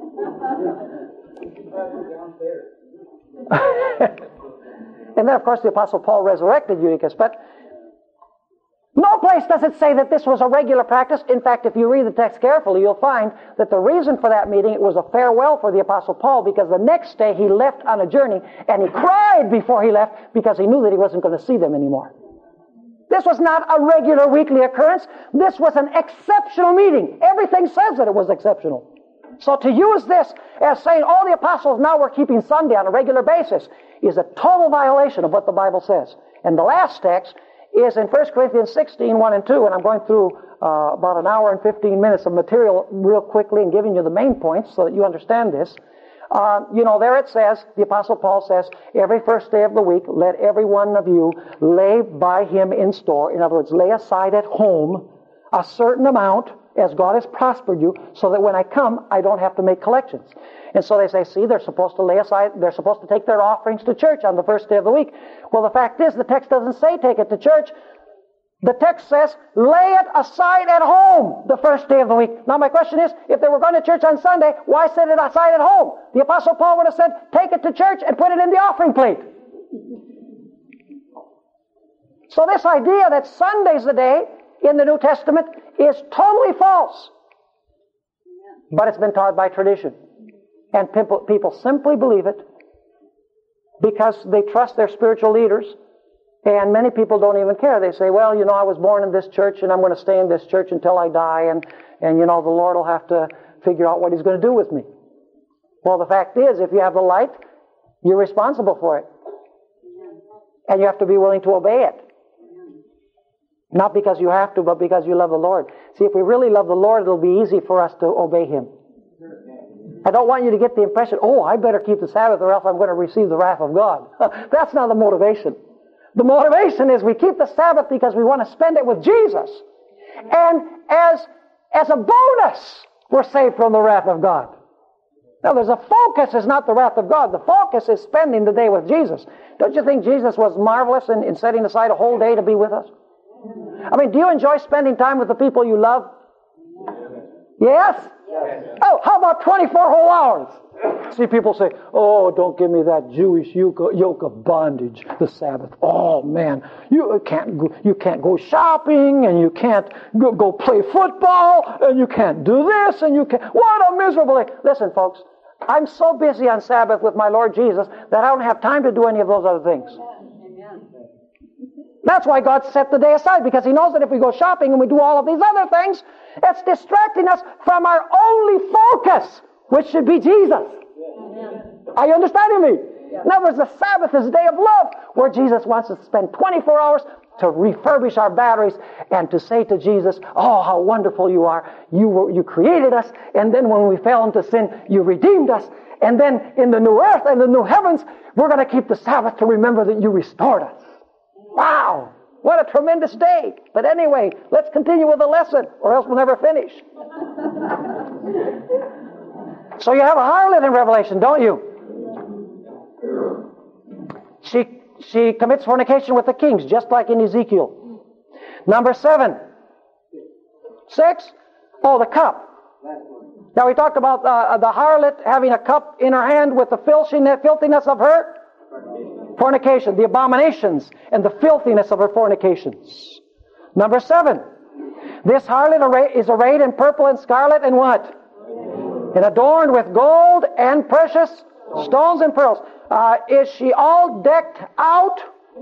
And then, of course, the Apostle Paul resurrected Eutychus. But no place does it say that this was a regular practice. In fact, if you read the text carefully, you'll find that the reason for that meeting, it was a farewell for the Apostle Paul, because the next day he left on a journey, and he cried before he left because he knew that he wasn't going to see them anymore. This was not a regular weekly occurrence. This was an exceptional meeting. Everything says that it was exceptional. So to use this as saying all the apostles now were keeping Sunday on a regular basis is a total violation of what the Bible says. And the last text is in First Corinthians sixteen, one and two, and I'm going through uh, about an hour and fifteen minutes of material real quickly and giving you the main points so that you understand this. Uh, you know, there it says, the Apostle Paul says, every first day of the week, let every one of you lay by him in store. In other words, lay aside at home a certain amount as God has prospered you, so that when I come, I don't have to make collections. And so they say, see, they're supposed to lay aside, they're supposed to take their offerings to church on the first day of the week. Well, the fact is, the text doesn't say take it to church. The text says, lay it aside at home the first day of the week. Now my question is, if they were going to church on Sunday, why set it aside at home? The Apostle Paul would have said, take it to church and put it in the offering plate. So this idea that Sunday's the day in the New Testament is totally false. But it's been taught by tradition. And people, people simply believe it because they trust their spiritual leaders. And many people don't even care. They say, well, you know, I was born in this church and I'm going to stay in this church until I die. And, and you know, the Lord will have to figure out what He's going to do with me. Well, the fact is, if you have the light, you're responsible for it. And you have to be willing to obey it. Not because you have to, but because you love the Lord. See, if we really love the Lord, it'll be easy for us to obey Him. I don't want you to get the impression, oh, I better keep the Sabbath or else I'm going to receive the wrath of God. That's not the motivation. The motivation is we keep the Sabbath because we want to spend it with Jesus. And as, as a bonus, we're saved from the wrath of God. Now, there's a focus is not the wrath of God. The focus is spending the day with Jesus. Don't you think Jesus was marvelous in, in setting aside a whole day to be with us? I mean, do you enjoy spending time with the people you love? Yes? Yes. Oh, how about twenty-four whole hours? See, people say, oh, don't give me that Jewish yoke, yoke of bondage, the Sabbath. Oh, man, you can't go, you can't go shopping, and you can't go, go play football, and you can't do this, and you can't... What a miserable day. Listen, folks, I'm so busy on Sabbath with my Lord Jesus that I don't have time to do any of those other things. That's why God set the day aside, because He knows that if we go shopping and we do all of these other things, it's distracting us from our only focus, which should be Jesus. Are you understanding me? In other words, the Sabbath is a day of love, where Jesus wants us to spend twenty-four hours to refurbish our batteries and to say to Jesus, oh, how wonderful you are. You were, you created us, and then when we fell into sin, you redeemed us. And then in the new earth and the new heavens, we're going to keep the Sabbath to remember that you restored us. Wow! What a tremendous day. But anyway, let's continue with the lesson, or else we'll never finish. So you have a harlot in Revelation, don't you? She, she commits fornication with the kings, just like in Ezekiel. Number seven. Six. Oh, the cup. Now we talked about uh, the harlot having a cup in her hand with the filthiness of her fornication, the abominations and the filthiness of her fornications. Number seven. This harlot is arrayed in purple and scarlet and what? And adorned with gold and precious stones and pearls. Uh, is she all decked out?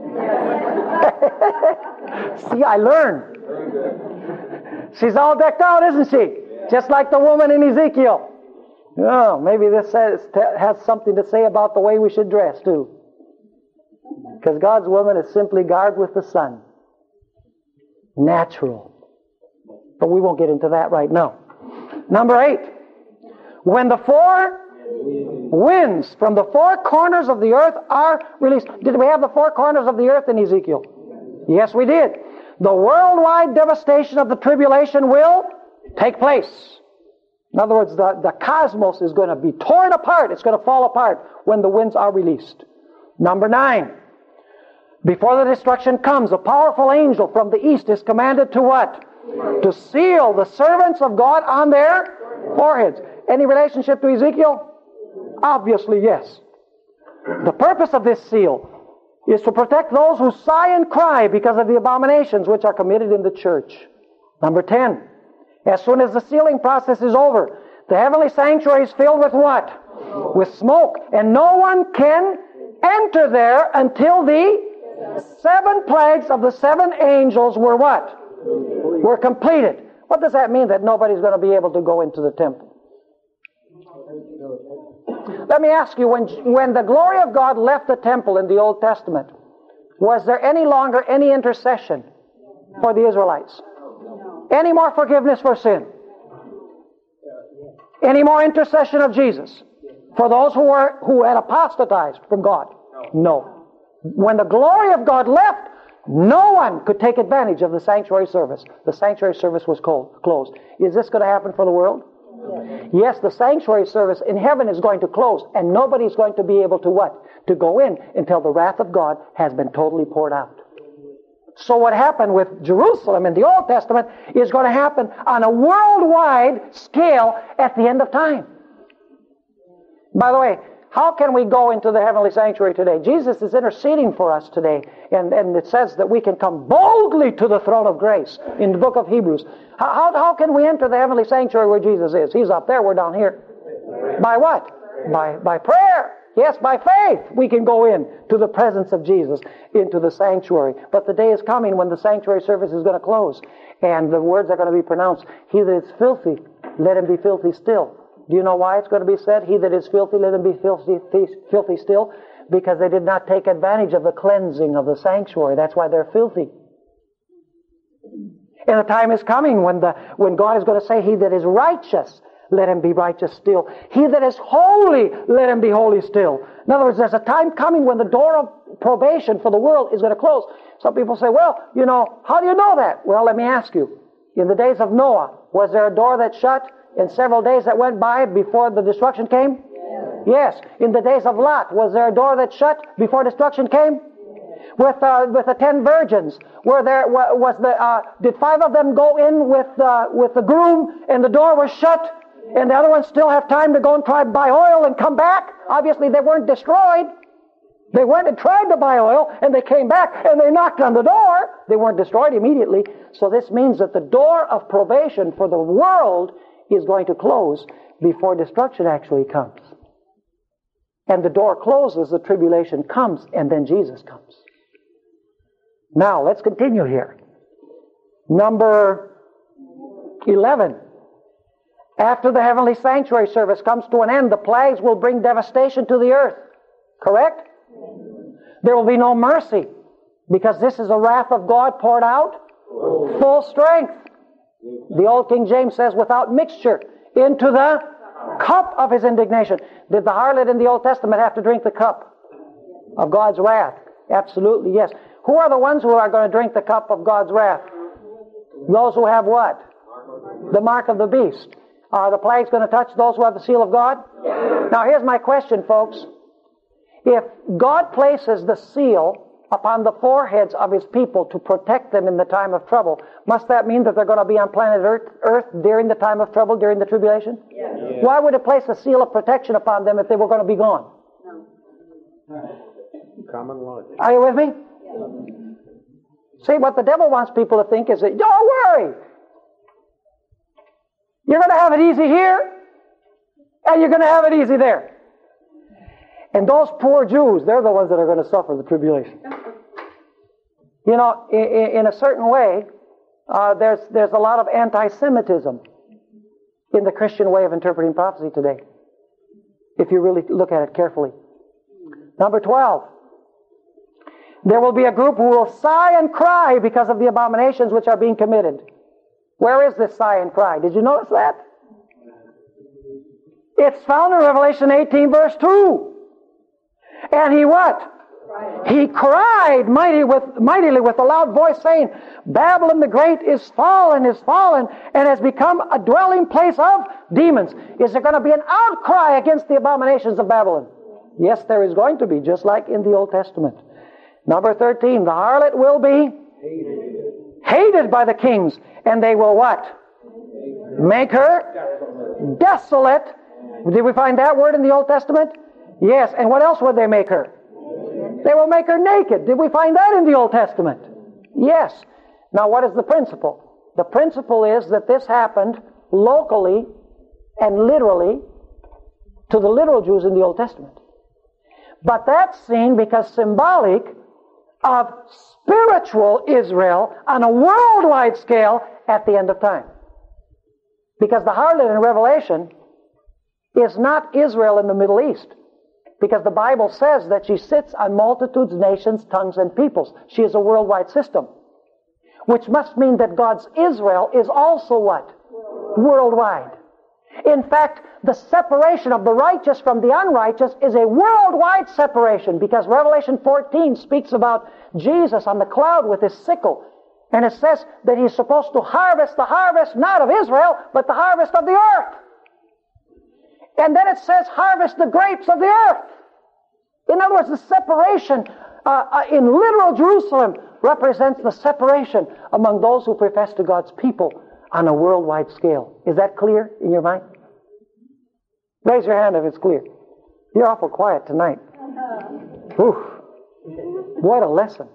See, I learned. She's all decked out, isn't she? Just like the woman in Ezekiel. Oh, maybe this says, has something to say about the way we should dress, too. Because God's woman is simply garbed with the sun. Natural. But we won't get into that right now. Number eight. When the four winds from the four corners of the earth are released. Did we have the four corners of the earth in Ezekiel? Yes, we did. The worldwide devastation of the tribulation will take place. In other words, the, the cosmos is going to be torn apart. It's going to fall apart when the winds are released. Number nine. Before the destruction comes, a powerful angel from the east is commanded to what? To seal the servants of God on their foreheads. Any relationship to Ezekiel? Obviously, yes. The purpose of this seal is to protect those who sigh and cry because of the abominations which are committed in the church. Number ten. As soon as the sealing process is over, the heavenly sanctuary is filled with what? With smoke. And no one can enter there until the seven plagues of the seven angels were what? Were completed. What does that mean, that nobody's going to be able to go into the temple? Let me ask you, when, when the glory of God left the temple in the Old Testament, was there any longer any intercession for the Israelites? Any more forgiveness for sin? Any more intercession of Jesus for those who were who had apostatized from God? No. When the glory of God left, no one could take advantage of the sanctuary service. The sanctuary service was closed. Is this going to happen for the world? Yes, the sanctuary service in heaven is going to close, and nobody's going to be able to what? To go in until the wrath of God has been totally poured out. So what happened with Jerusalem in the Old Testament is going to happen on a worldwide scale at the end of time. By the way, how can we go into the heavenly sanctuary today? Jesus is interceding for us today, and, and it says that we can come boldly to the throne of grace in the book of Hebrews. How, how, how can we enter the heavenly sanctuary where Jesus is? He's up there, we're down here. By what? By, by prayer. Yes, by faith we can go in to the presence of Jesus, into the sanctuary. But the day is coming when the sanctuary service is going to close, and the words are going to be pronounced, "He that is filthy, let him be filthy still." Do you know why it's going to be said, "He that is filthy, let him be filthy, filthy still"? Because they did not take advantage of the cleansing of the sanctuary. That's why they're filthy. And the time is coming when the when God is going to say, "He that is righteous, let him be righteous still. He that is holy, let him be holy still. In other words, there's a time coming when the door of probation for the world is going to close. Some people say, well, you know, how do you know that? Well, let me ask you. In the days of Noah, was there a door that shut in several days that went by before the destruction came? Yes. Yes. In the days of Lot, was there a door that shut before destruction came? With uh, with the ten virgins, were there was the uh, did five of them go in with uh, with the groom and the door was shut, and the other ones still have time to go and try to buy oil and come back? Obviously, they weren't destroyed. They went and tried to buy oil, and they came back and they knocked on the door. They weren't destroyed immediately. So this means that the door of probation for the world is going to close before destruction actually comes. And the door closes, the tribulation comes, and then Jesus comes. Now, let's continue here. Number eleven. After the heavenly sanctuary service comes to an end, the plagues will bring devastation to the earth. Correct? There will be no mercy, because this is the wrath of God poured out full strength. The old King James says, without mixture, into the cup of his indignation. Did the harlot in the Old Testament have to drink the cup of God's wrath? Absolutely, yes. Who are the ones who are going to drink the cup of God's wrath? Those who have what? The mark of the beast. Are the plagues going to touch those who have the seal of God? Now here's my question, folks. If God places the seal upon the foreheads of his people to protect them in the time of trouble, must that mean that they're going to be on planet Earth, Earth during the time of trouble, during the tribulation? Yes. Yeah. Why would it place a seal of protection upon them if they were going to be gone? No. Common logic. Are you with me? Yes. See, what the devil wants people to think is that, don't worry. You're going to have it easy here, and you're going to have it easy there. And those poor Jews, they're the ones that are going to suffer the tribulation. You know, in, in a certain way, uh, there's, there's a lot of anti-Semitism in the Christian way of interpreting prophecy today, if you really look at it carefully. Number twelve. There will be a group who will sigh and cry because of the abominations which are being committed. Where is this sigh and cry? Did you notice that? It's found in Revelation eighteen, verse two. And he what? He cried mighty with, mightily with a loud voice, saying, Babylon the Great is fallen, is fallen, and has become a dwelling place of demons. Is there going to be an outcry against the abominations of Babylon? Yes, there is going to be, just like in the Old Testament. Number thirteen, the harlot will be hated, hated by the kings, and they will what? Make her desolate. Did we find that word in the Old Testament? Yes, and what else would they make her? They will make her naked. Did we find that in the Old Testament? Yes. Now what is the principle? The principle is that this happened locally and literally to the literal Jews in the Old Testament. But that's seen because symbolic of spiritual Israel on a worldwide scale at the end of time. Because the harlot in Revelation is not Israel in the Middle East. Because the Bible says that she sits on multitudes, nations, tongues, and peoples. She is a worldwide system. Which must mean that God's Israel is also what? Worldwide. In fact, the separation of the righteous from the unrighteous is a worldwide separation, because Revelation fourteen speaks about Jesus on the cloud with his sickle. And it says that he's supposed to harvest the harvest not of Israel, but the harvest of the earth. And then it says, harvest the grapes of the earth. In other words, the separation uh, uh, in literal Jerusalem represents the separation among those who profess to God's people on a worldwide scale. Is that clear in your mind? Raise your hand if it's clear. You're awful quiet tonight. Oof. What a lesson.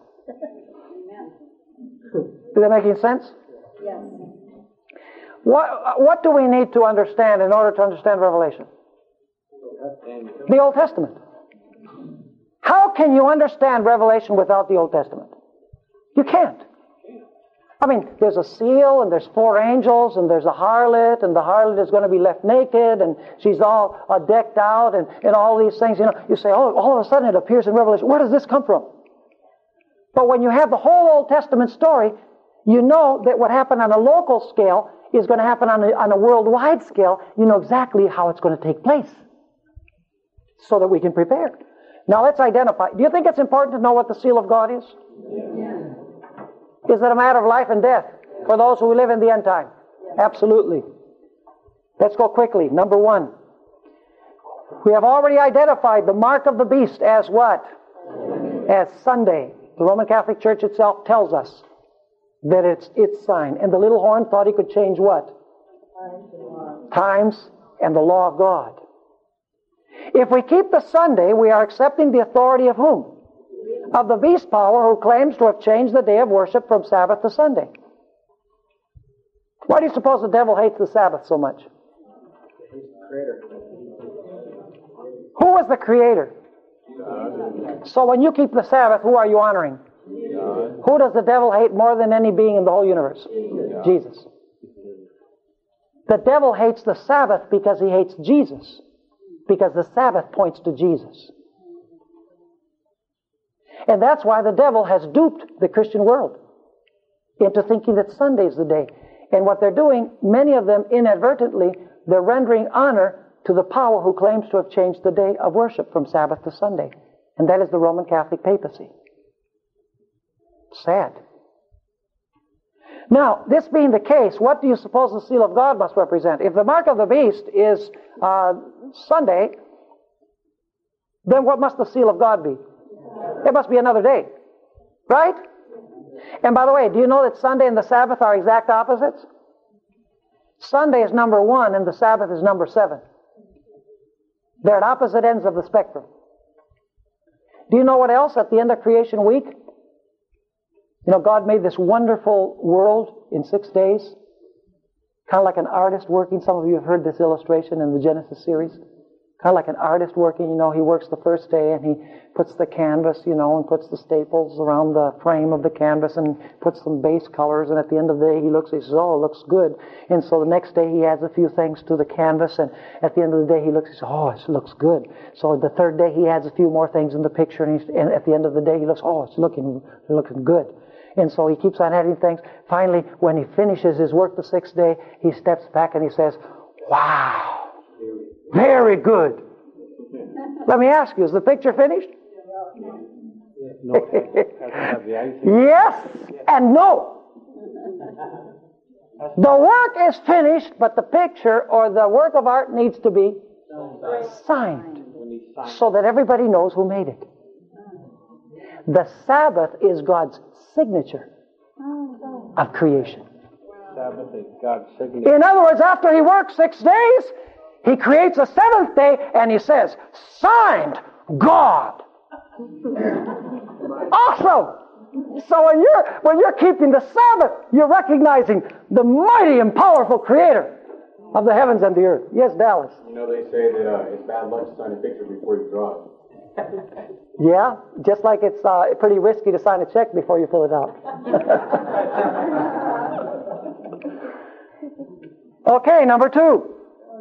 Is that making sense? Yes. What, what do we need to understand in order to understand Revelation? The Old Testament. How can you understand Revelation without the Old Testament? You can't. I mean, there's a seal, and there's four angels, and there's a harlot, and the harlot is going to be left naked, and she's all uh, decked out, and, and all these things. You know, you say, oh, all of a sudden it appears in Revelation. Where does this come from? But when you have the whole Old Testament story, you know that what happened on a local scale is going to happen on a, on a worldwide scale. You know exactly how it's going to take place so that we can prepare. Now let's identify. Do you think it's important to know what the seal of God is? Yeah. Is it a matter of life and death for those who live in the end time? Yeah. Absolutely. Let's go quickly. Number one. We have already identified the mark of the beast as what? As Sunday. The Roman Catholic Church itself tells us that it's its sign. And the little horn thought he could change what? Times and the law of God. If we keep the Sunday, we are accepting the authority of whom? Of the beast power who claims to have changed the day of worship from Sabbath to Sunday. Why do you suppose the devil hates the Sabbath so much? Creator. Who was the Creator? God. So when you keep the Sabbath, who are you honoring? God. Who does the devil hate more than any being in the whole universe? God. Jesus. The devil hates the Sabbath because he hates Jesus. Because the Sabbath points to Jesus. And that's why the devil has duped the Christian world into thinking that Sunday's the day. And what they're doing, many of them inadvertently, they're rendering honor to the power who claims to have changed the day of worship from Sabbath to Sunday. And that is the Roman Catholic papacy. Sad. Now, this being the case, what do you suppose the seal of God must represent? If the mark of the beast is uh, Sunday, then what must the seal of God be? It must be another day. Right? And by the way, do you know that Sunday and the Sabbath are exact opposites? Sunday is number one and the Sabbath is number seven. They're at opposite ends of the spectrum. Do you know what else at the end of creation week? You know, God made this wonderful world in six days. Kind of like an artist working. Some of you have heard this illustration in the Genesis series. Kind of like an artist working. You know, he works the first day and he puts the canvas, you know, and puts the staples around the frame of the canvas and puts some base colors. And at the end of the day, he looks, he says, oh, it looks good. And so the next day, he adds a few things to the canvas. And at the end of the day, he looks, he says, oh, it looks good. So the third day, he adds a few more things in the picture. And, he's, and at the end of the day, he looks, oh, it's looking, looking good. And so he keeps on adding things. Finally, when he finishes his work the sixth day, he steps back and he says, wow, very good. Let me ask you, is the picture finished? No. Yes and no. The work is finished, but the picture or the work of art needs to be signed so that everybody knows who made it. The Sabbath is God's signature of creation. Sabbath is God's signature. In other words, after he works six days, he creates a seventh day and he says, signed, God. Awesome! So when you're, when you're keeping the Sabbath, you're recognizing the mighty and powerful Creator of the heavens and the earth. Yes, Dallas? You know, they say that uh, it's bad luck to sign a picture before you draw it. Yeah, just like it's uh, pretty risky to sign a check before you fill it out. Okay, number two.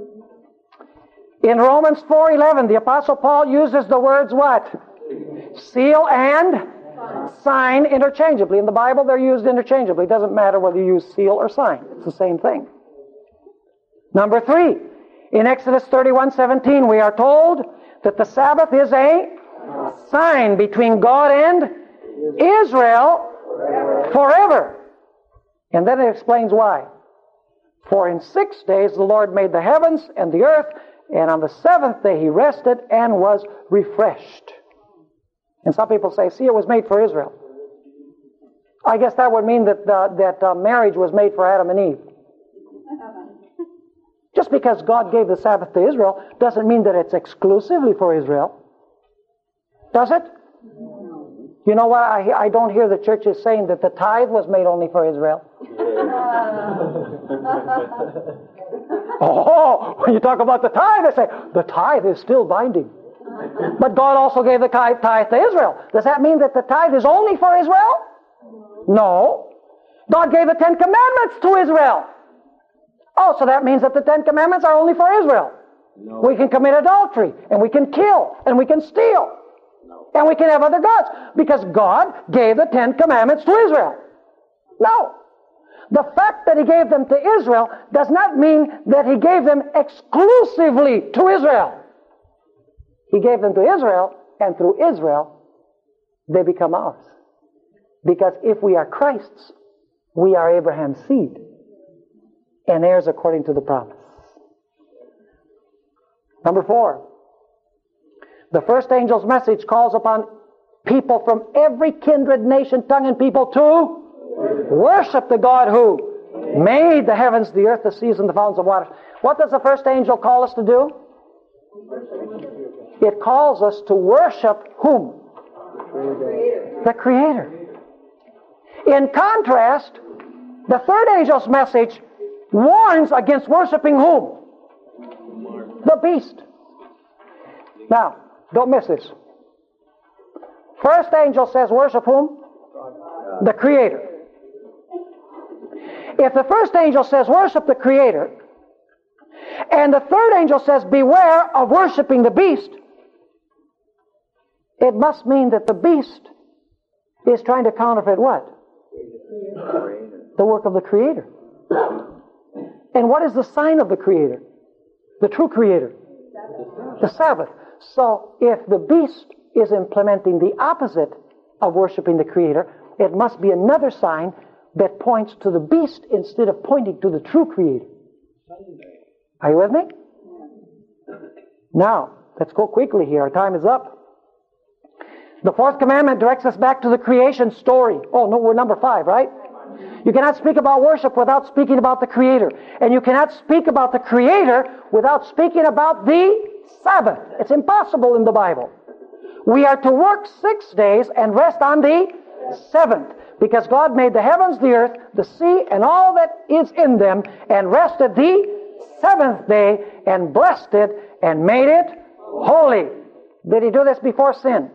In Romans four eleven, the Apostle Paul uses the words what? Seal and sign interchangeably. In the Bible, they're used interchangeably. It doesn't matter whether you use seal or sign. It's the same thing. Number three. In Exodus thirty-one seventeen, we are told that the Sabbath is a sign between God and Israel forever. And then it explains why. For in six days the Lord made the heavens and the earth, and on the seventh day he rested and was refreshed. And some people say, see, it was made for Israel. I guess that would mean that uh, that uh, marriage was made for Adam and Eve. Just because God gave the Sabbath to Israel doesn't mean that it's exclusively for Israel. Does it? You know what? I, I don't hear the churches saying that the tithe was made only for Israel. Oh, when you talk about the tithe, they say, the tithe is still binding. But God also gave the tithe to Israel. Does that mean that the tithe is only for Israel? No. God gave the Ten Commandments to Israel. Oh, so that means that the Ten Commandments are only for Israel. No. We can commit adultery, and we can kill, and we can steal, No. and we can have other gods, because God gave the Ten Commandments to Israel. No. The fact that he gave them to Israel does not mean that he gave them exclusively to Israel. He gave them to Israel, and through Israel, they become ours. Because if we are Christ's, we are Abraham's seed and heirs according to the promise. Number four, the first angel's message calls upon people from every kindred, nation, tongue, and people to worship the God who made the heavens, the earth, the seas, and the fountains of water. What does the first angel call us to do? It calls us to worship whom? The Creator. In contrast, the third angel's message warns against worshiping whom? The beast. Now, don't miss this. First angel says worship whom? The Creator. If the first angel says worship the Creator, and the third angel says beware of worshiping the beast, it must mean that the beast is trying to counterfeit what? The work of the Creator. And what is the sign of the Creator? The true Creator? The Sabbath. So if the beast is implementing the opposite of worshiping the Creator, it must be another sign that points to the beast instead of pointing to the true Creator. Are you with me? Now, let's go quickly here. Our time is up. The fourth commandment directs us back to the creation story. Oh, no, we're number five, right? You cannot speak about worship without speaking about the Creator. And you cannot speak about the Creator without speaking about the Sabbath. It's impossible in the Bible. We are to work six days and rest on the seventh, because God made the heavens, the earth, the sea, and all that is in them, and rested the seventh day, and blessed it, and made it holy. Did He do this before sin?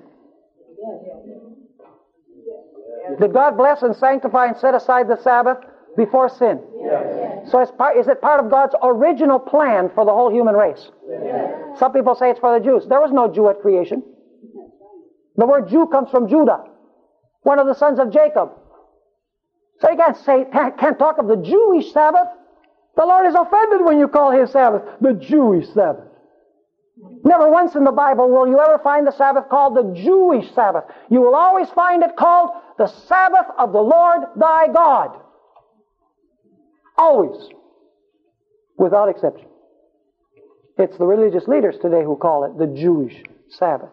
Did God bless and sanctify and set aside the Sabbath before sin? Yes. So it's part, is it part of God's original plan for the whole human race? Yes. Some people say it's for the Jews. There was no Jew at creation. The word Jew comes from Judah, one of the sons of Jacob. So you can't say, can't talk of the Jewish Sabbath. The Lord is offended when you call His Sabbath the Jewish Sabbath. Never once in the Bible will you ever find the Sabbath called the Jewish Sabbath. You will always find it called the Sabbath of the Lord thy God. Always. Without exception. It's the religious leaders today who call it the Jewish Sabbath.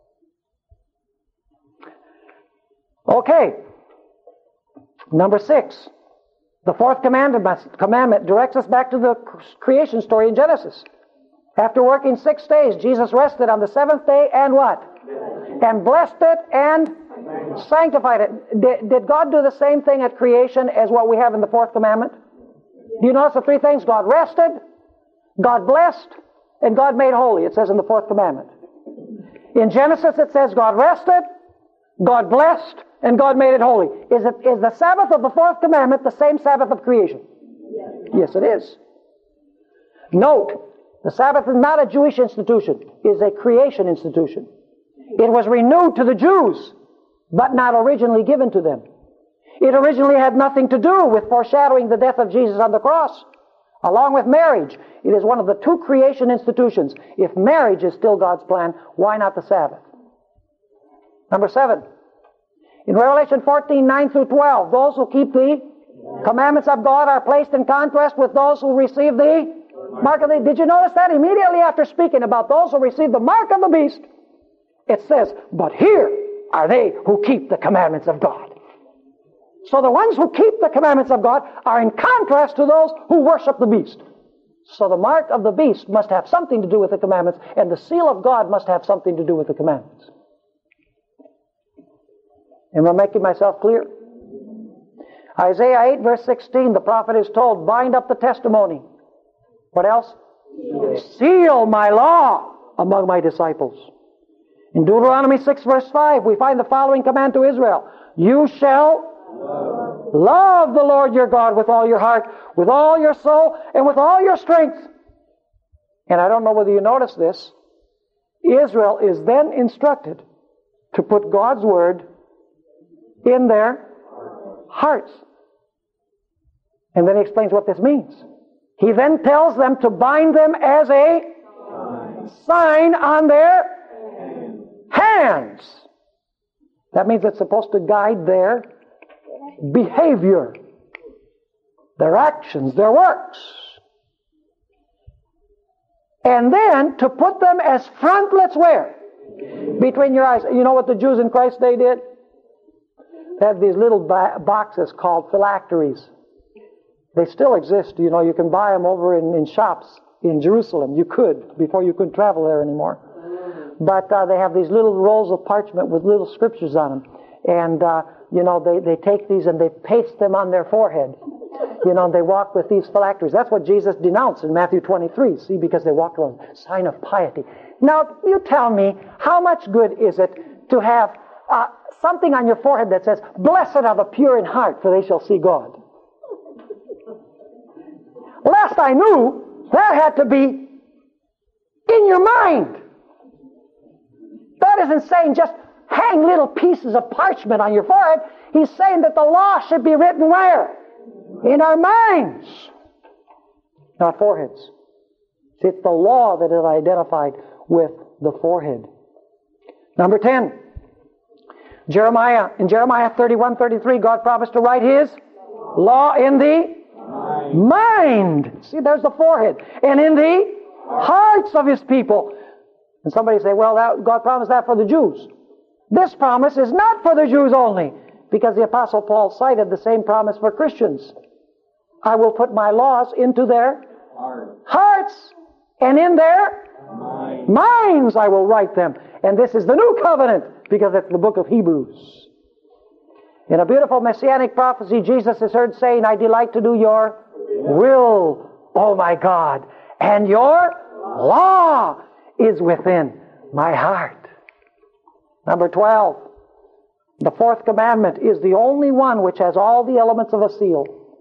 Okay. Number six. The fourth commandment, commandment directs us back to the creation story in Genesis. After working six days, Jesus rested on the seventh day and what? And blessed it and sanctified it. Did, did God do the same thing at creation as what we have in the fourth commandment? Do you notice the three things? God rested, God blessed, and God made holy. It says in the fourth commandment. In Genesis it says God rested, God blessed, and God made it holy. Is, it, is the Sabbath of the fourth commandment the same Sabbath of creation? Yes, it is. Note, the Sabbath is not a Jewish institution. It is a creation institution. It was renewed to the Jews, but not originally given to them. It originally had nothing to do with foreshadowing the death of Jesus on the cross. Along with marriage, it is one of the two creation institutions. If marriage is still God's plan, why not the Sabbath? Number seven. In Revelation fourteen, nine through twelve, those who keep the commandments of God are placed in contrast with those who receive the mark of the... Did you notice that? Immediately after speaking about those who receive the mark of the beast, it says, but here are they who keep the commandments of God. So the ones who keep the commandments of God are in contrast to those who worship the beast. So the mark of the beast must have something to do with the commandments, and the seal of God must have something to do with the commandments. Am I making myself clear? Isaiah eight, verse sixteen, the prophet is told, bind up the testimony. What else? Seal my law among my disciples. In Deuteronomy six, verse five, we find the following command to Israel. You shall love. love the Lord your God with all your heart, with all your soul, and with all your strength. And I don't know whether you notice this. Israel is then instructed to put God's word in their hearts. And then he explains what this means. He then tells them to bind them as a sign on their hands. That means it's supposed to guide their behavior, their actions, their works. And then to put them as frontlets where? Between your eyes. You know what the Jews in Christ's day did? They had these little ba- boxes called phylacteries. They still exist. You know, you can buy them over in, in shops in Jerusalem. You could, before you couldn't travel there anymore. But uh, they have these little rolls of parchment with little scriptures on them. And, uh, you know, they, they take these and they paste them on their forehead. You know, they walk with these phylacteries. That's what Jesus denounced in Matthew twenty-three. See, because they walked around, sign of piety. Now, you tell me, how much good is it to have uh, something on your forehead that says, "Blessed are the pure in heart, for they shall see God"? Last I knew, that had to be in your mind. That isn't saying just hang little pieces of parchment on your forehead. He's saying that the law should be written where? In our minds, not foreheads. See, it's the law that is identified with the forehead. Number ten. Jeremiah. In Jeremiah thirty-one thirty-three, God promised to write His law in the mind. mind. See, there's the forehead. And in the hearts of His people. And somebody say, well, that, God promised that for the Jews. This promise is not for the Jews only, because the Apostle Paul cited the same promise for Christians. I will put my laws into their Heart. hearts, and in their Mind. minds I will write them. And this is the new covenant, because it's the book of Hebrews. In a beautiful messianic prophecy, Jesus is heard saying, I delight to do your will, O my God, and your law is within my heart. Number twelve. The fourth commandment is the only one which has all the elements of a seal.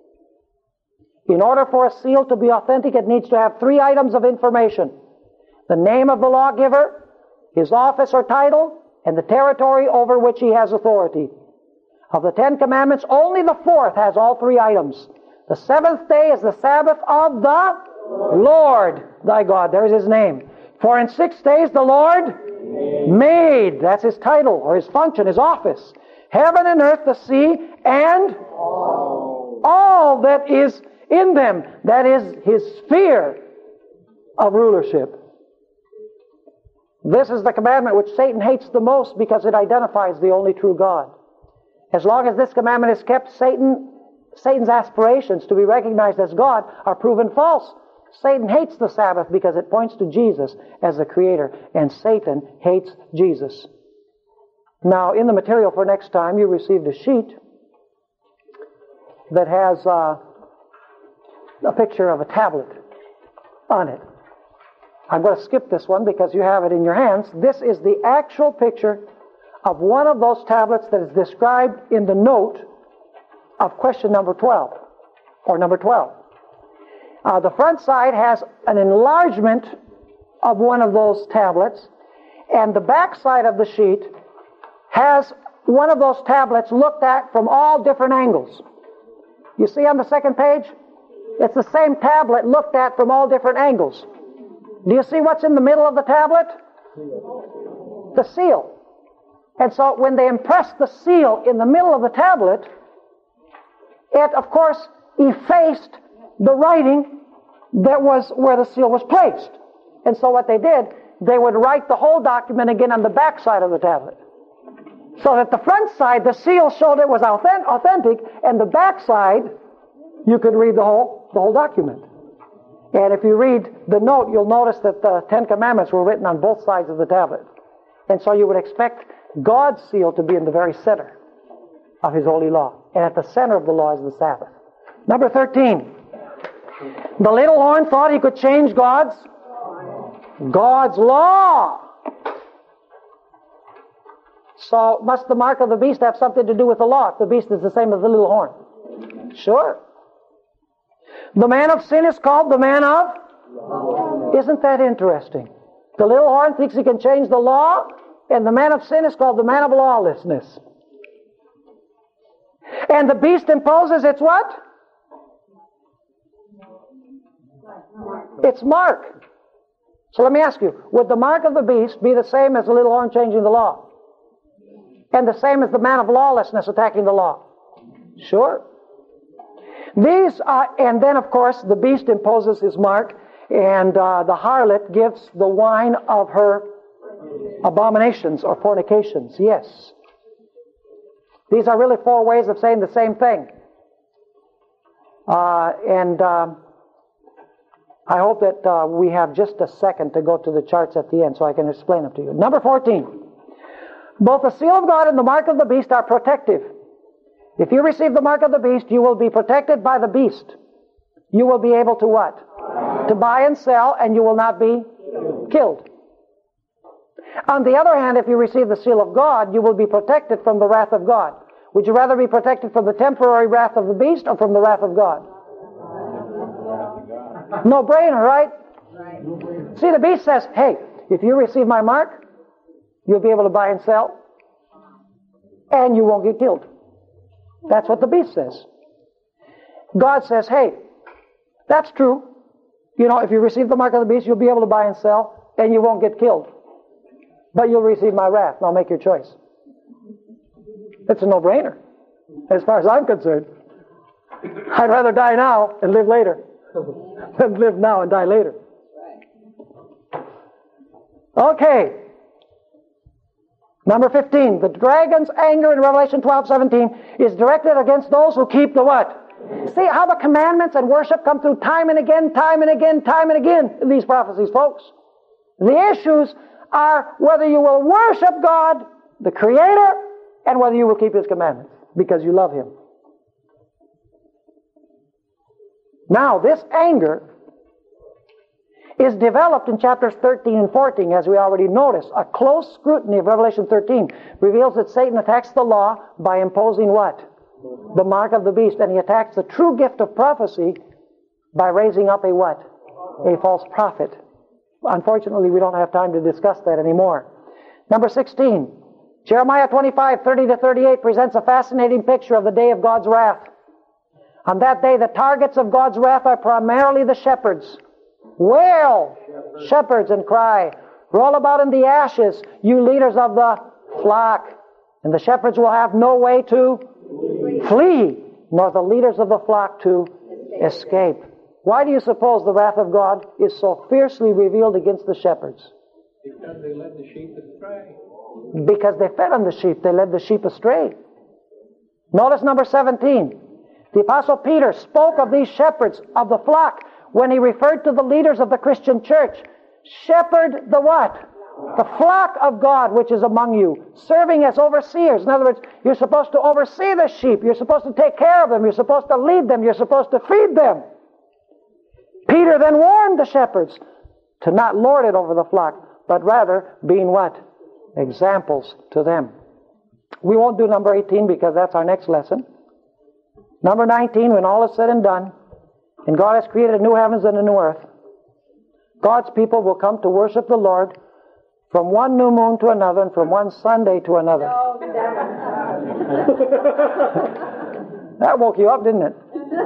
In order for a seal to be authentic, it needs to have three items of information. The name of the lawgiver, his office or title, and the territory over which he has authority. Of the Ten Commandments, only the fourth has all three items. The seventh day is the Sabbath of the Lord thy God. There's His name. For in six days the Lord made. That's His title or His function, His office. Heaven and earth, the sea, and all, all that is in them. That is His sphere of rulership. This is the commandment which Satan hates the most, because it identifies the only true God. As long as this commandment is kept, Satan, Satan's aspirations to be recognized as God are proven false. Satan hates the Sabbath because it points to Jesus as the Creator, and Satan hates Jesus. Now, in the material for next time, you received a sheet that has uh, a picture of a tablet on it. I'm going to skip this one because you have it in your hands. This is the actual picture of one of those tablets that is described in the note of question number twelve, or number twelve. Uh, the front side has an enlargement of one of those tablets, and the back side of the sheet has one of those tablets looked at from all different angles. You see on the second page? It's the same tablet looked at from all different angles. Do you see what's in the middle of the tablet? The seal. And so when they impressed the seal in the middle of the tablet, it, of course, effaced the writing that was where the seal was placed. And so what they did, they would write the whole document again on the back side of the tablet. So that the front side, the seal showed it was authentic, and the back side, you could read the whole, the whole document. And if you read the note, you'll notice that the Ten Commandments were written on both sides of the tablet. And so you would expect God's seal to be in the very center of His holy law. And at the center of the law is the Sabbath. Number thirteen. The little horn thought he could change God's God's law. So must the mark of the beast have something to do with the law if the beast is the same as the little horn? Sure. The man of sin is called the man of law. Isn't that interesting? The little horn thinks he can change the law, and the man of sin is called the man of lawlessness. And the beast imposes its what? Its mark. So let me ask you, would the mark of the beast be the same as the little horn changing the law? And the same as the man of lawlessness attacking the law? Sure. These are, and then of course the beast imposes his mark, and uh, the harlot gives the wine of her abominations or fornications. Yes. These are really four ways of saying the same thing. Uh, and uh, I hope that uh, we have just a second to go to the charts at the end so I can explain them to you. Number fourteen. Both the seal of God and the mark of the beast are protective. If you receive the mark of the beast, you will be protected by the beast. You will be able to what? To buy and sell, and you will not be killed. On the other hand, if you receive the seal of God, you will be protected from the wrath of God. Would you rather be protected from the temporary wrath of the beast or from the wrath of God? No brainer, right? See, the beast says, hey, if you receive my mark, you'll be able to buy and sell, and you won't get killed. That's what the beast says. God says, hey, that's true. You know, if you receive the mark of the beast, you'll be able to buy and sell, and you won't get killed. But you'll receive my wrath. Now make your choice. It's a no-brainer, as far as I'm concerned. I'd rather die now and live later than live now and die later. Okay. Number fifteen. The dragon's anger in Revelation twelve seventeen is directed against those who keep the what? See how the commandments and worship come through time and again, time and again, time and again in these prophecies, folks. The issues are whether you will worship God, the Creator, and whether you will keep His commandments because you love Him. Now, this anger is developed in chapters thirteen and fourteen, as we already noticed. A close scrutiny of Revelation thirteen reveals that Satan attacks the law by imposing what? The mark of the beast. And he attacks the true gift of prophecy by raising up a what? A false prophet. Unfortunately, we don't have time to discuss that anymore. Number sixteen. Jeremiah twenty-five, thirty to thirty-eight presents a fascinating picture of the day of God's wrath. On that day, the targets of God's wrath are primarily the shepherds. Wail, shepherds, shepherds and cry. Roll about in the ashes, you leaders of the flock. And the shepherds will have no way to flee, flee nor the leaders of the flock to escape. Why do you suppose the wrath of God is so fiercely revealed against the shepherds? Because they led the sheep astray. Because they fed on the sheep. They led the sheep astray. Notice number seventeen. The Apostle Peter spoke of these shepherds of the flock when he referred to the leaders of the Christian church. Shepherd the what? The flock of God which is among you, serving as overseers. In other words, you're supposed to oversee the sheep. You're supposed to take care of them. You're supposed to lead them. You're supposed to feed them. Peter then warned the shepherds to not lord it over the flock, but rather being what? Examples to them. We won't do number eighteen because that's our next lesson. Number nineteen, when all is said and done, and God has created a new heavens and a new earth, God's people will come to worship the Lord from one new moon to another and from one Sunday to another. That woke you up, didn't it?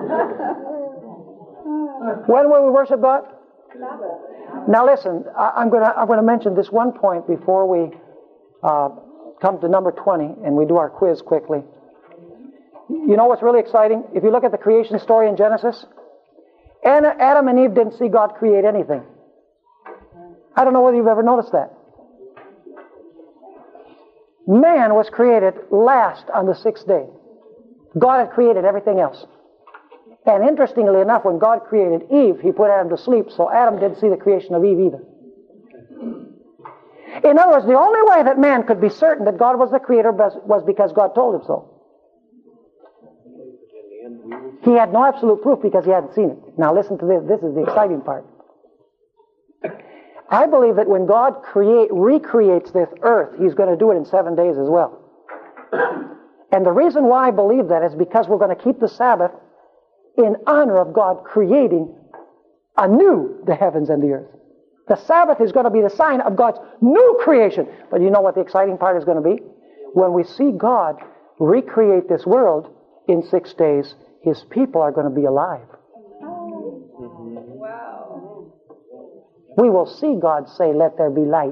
When will we worship God? Now listen, I, I'm going to I'm going to mention this one point before we uh, come to number twenty and we do our quiz quickly. You know what's really exciting? If you look at the creation story in Genesis, Adam and Eve didn't see God create anything. I don't know whether you've ever noticed that. Man was created last on the sixth day. God had created everything else. And interestingly enough, when God created Eve, He put Adam to sleep, so Adam didn't see the creation of Eve either. In other words, the only way that man could be certain that God was the creator was because God told him so. He had no absolute proof because he hadn't seen it. Now listen to this. This is the exciting part. I believe that when God create, recreates this earth, He's going to do it in seven days as well. And the reason why I believe that is because we're going to keep the Sabbath in honor of God creating anew the heavens and the earth. The Sabbath is going to be the sign of God's new creation. But you know what the exciting part is going to be? When we see God recreate this world in six days, His people are going to be alive. Wow. We will see God say, let there be light.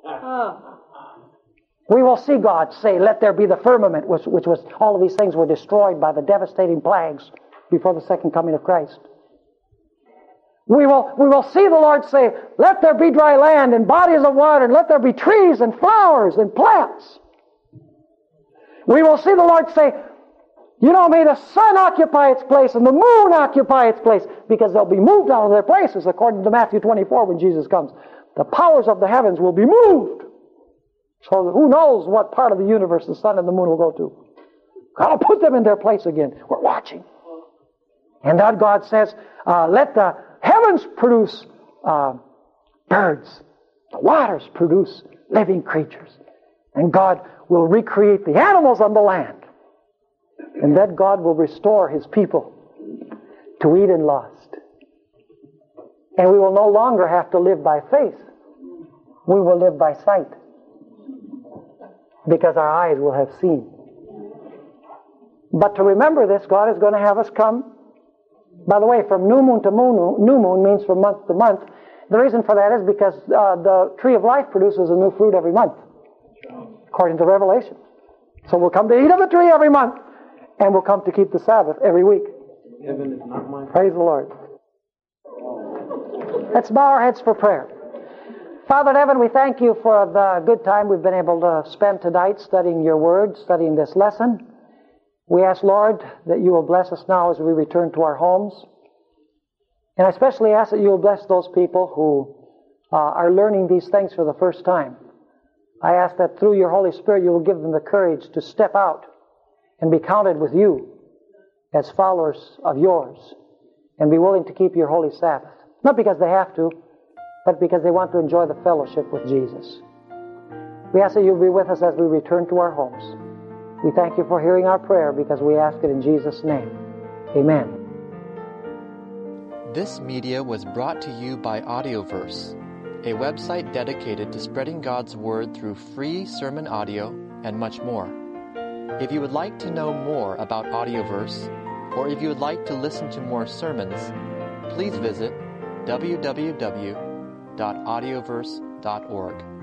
We will see God say, let there be the firmament, which, which was, all of these things were destroyed by the devastating plagues before the second coming of Christ. We will, we will see the Lord say, let there be dry land and bodies of water, and let there be trees and flowers and plants. We will see the Lord say, you know, may the sun occupy its place and the moon occupy its place, because they'll be moved out of their places, according to Matthew twenty-four when Jesus comes. The powers of the heavens will be moved. So that who knows what part of the universe the sun and the moon will go to. God will put them in their place again. We're watching. And that God says, uh, let the heavens produce uh, birds. The waters produce living creatures. And God will recreate the animals on the land. And then God will restore His people to Eden lost. And we will no longer have to live by faith. We will live by sight. Because our eyes will have seen. But to remember this, God is going to have us come. By the way, from new moon to moon, new moon means from month to month. The reason for that is because uh, the tree of life produces a new fruit every month, according to Revelation. So we'll come to eat of the tree every month, and we'll come to keep the Sabbath every week. Heaven is not mine. Praise the Lord. Let's bow our heads for prayer. Father in heaven, we thank you for the good time we've been able to spend tonight studying your word, studying this lesson. We ask, Lord, that you will bless us now as we return to our homes. And I especially ask that you will bless those people who uh, are learning these things for the first time. I ask that through your Holy Spirit you will give them the courage to step out and be counted with you as followers of yours and be willing to keep your holy Sabbath. Not because they have to, but because they want to enjoy the fellowship with Jesus. We ask that you'll be with us as we return to our homes. We thank you for hearing our prayer because we ask it in Jesus' name. Amen. This media was brought to you by Audioverse, a website dedicated to spreading God's Word through free sermon audio and much more. If you would like to know more about Audioverse, or if you would like to listen to more sermons, please visit w w w dot audioverse dot org.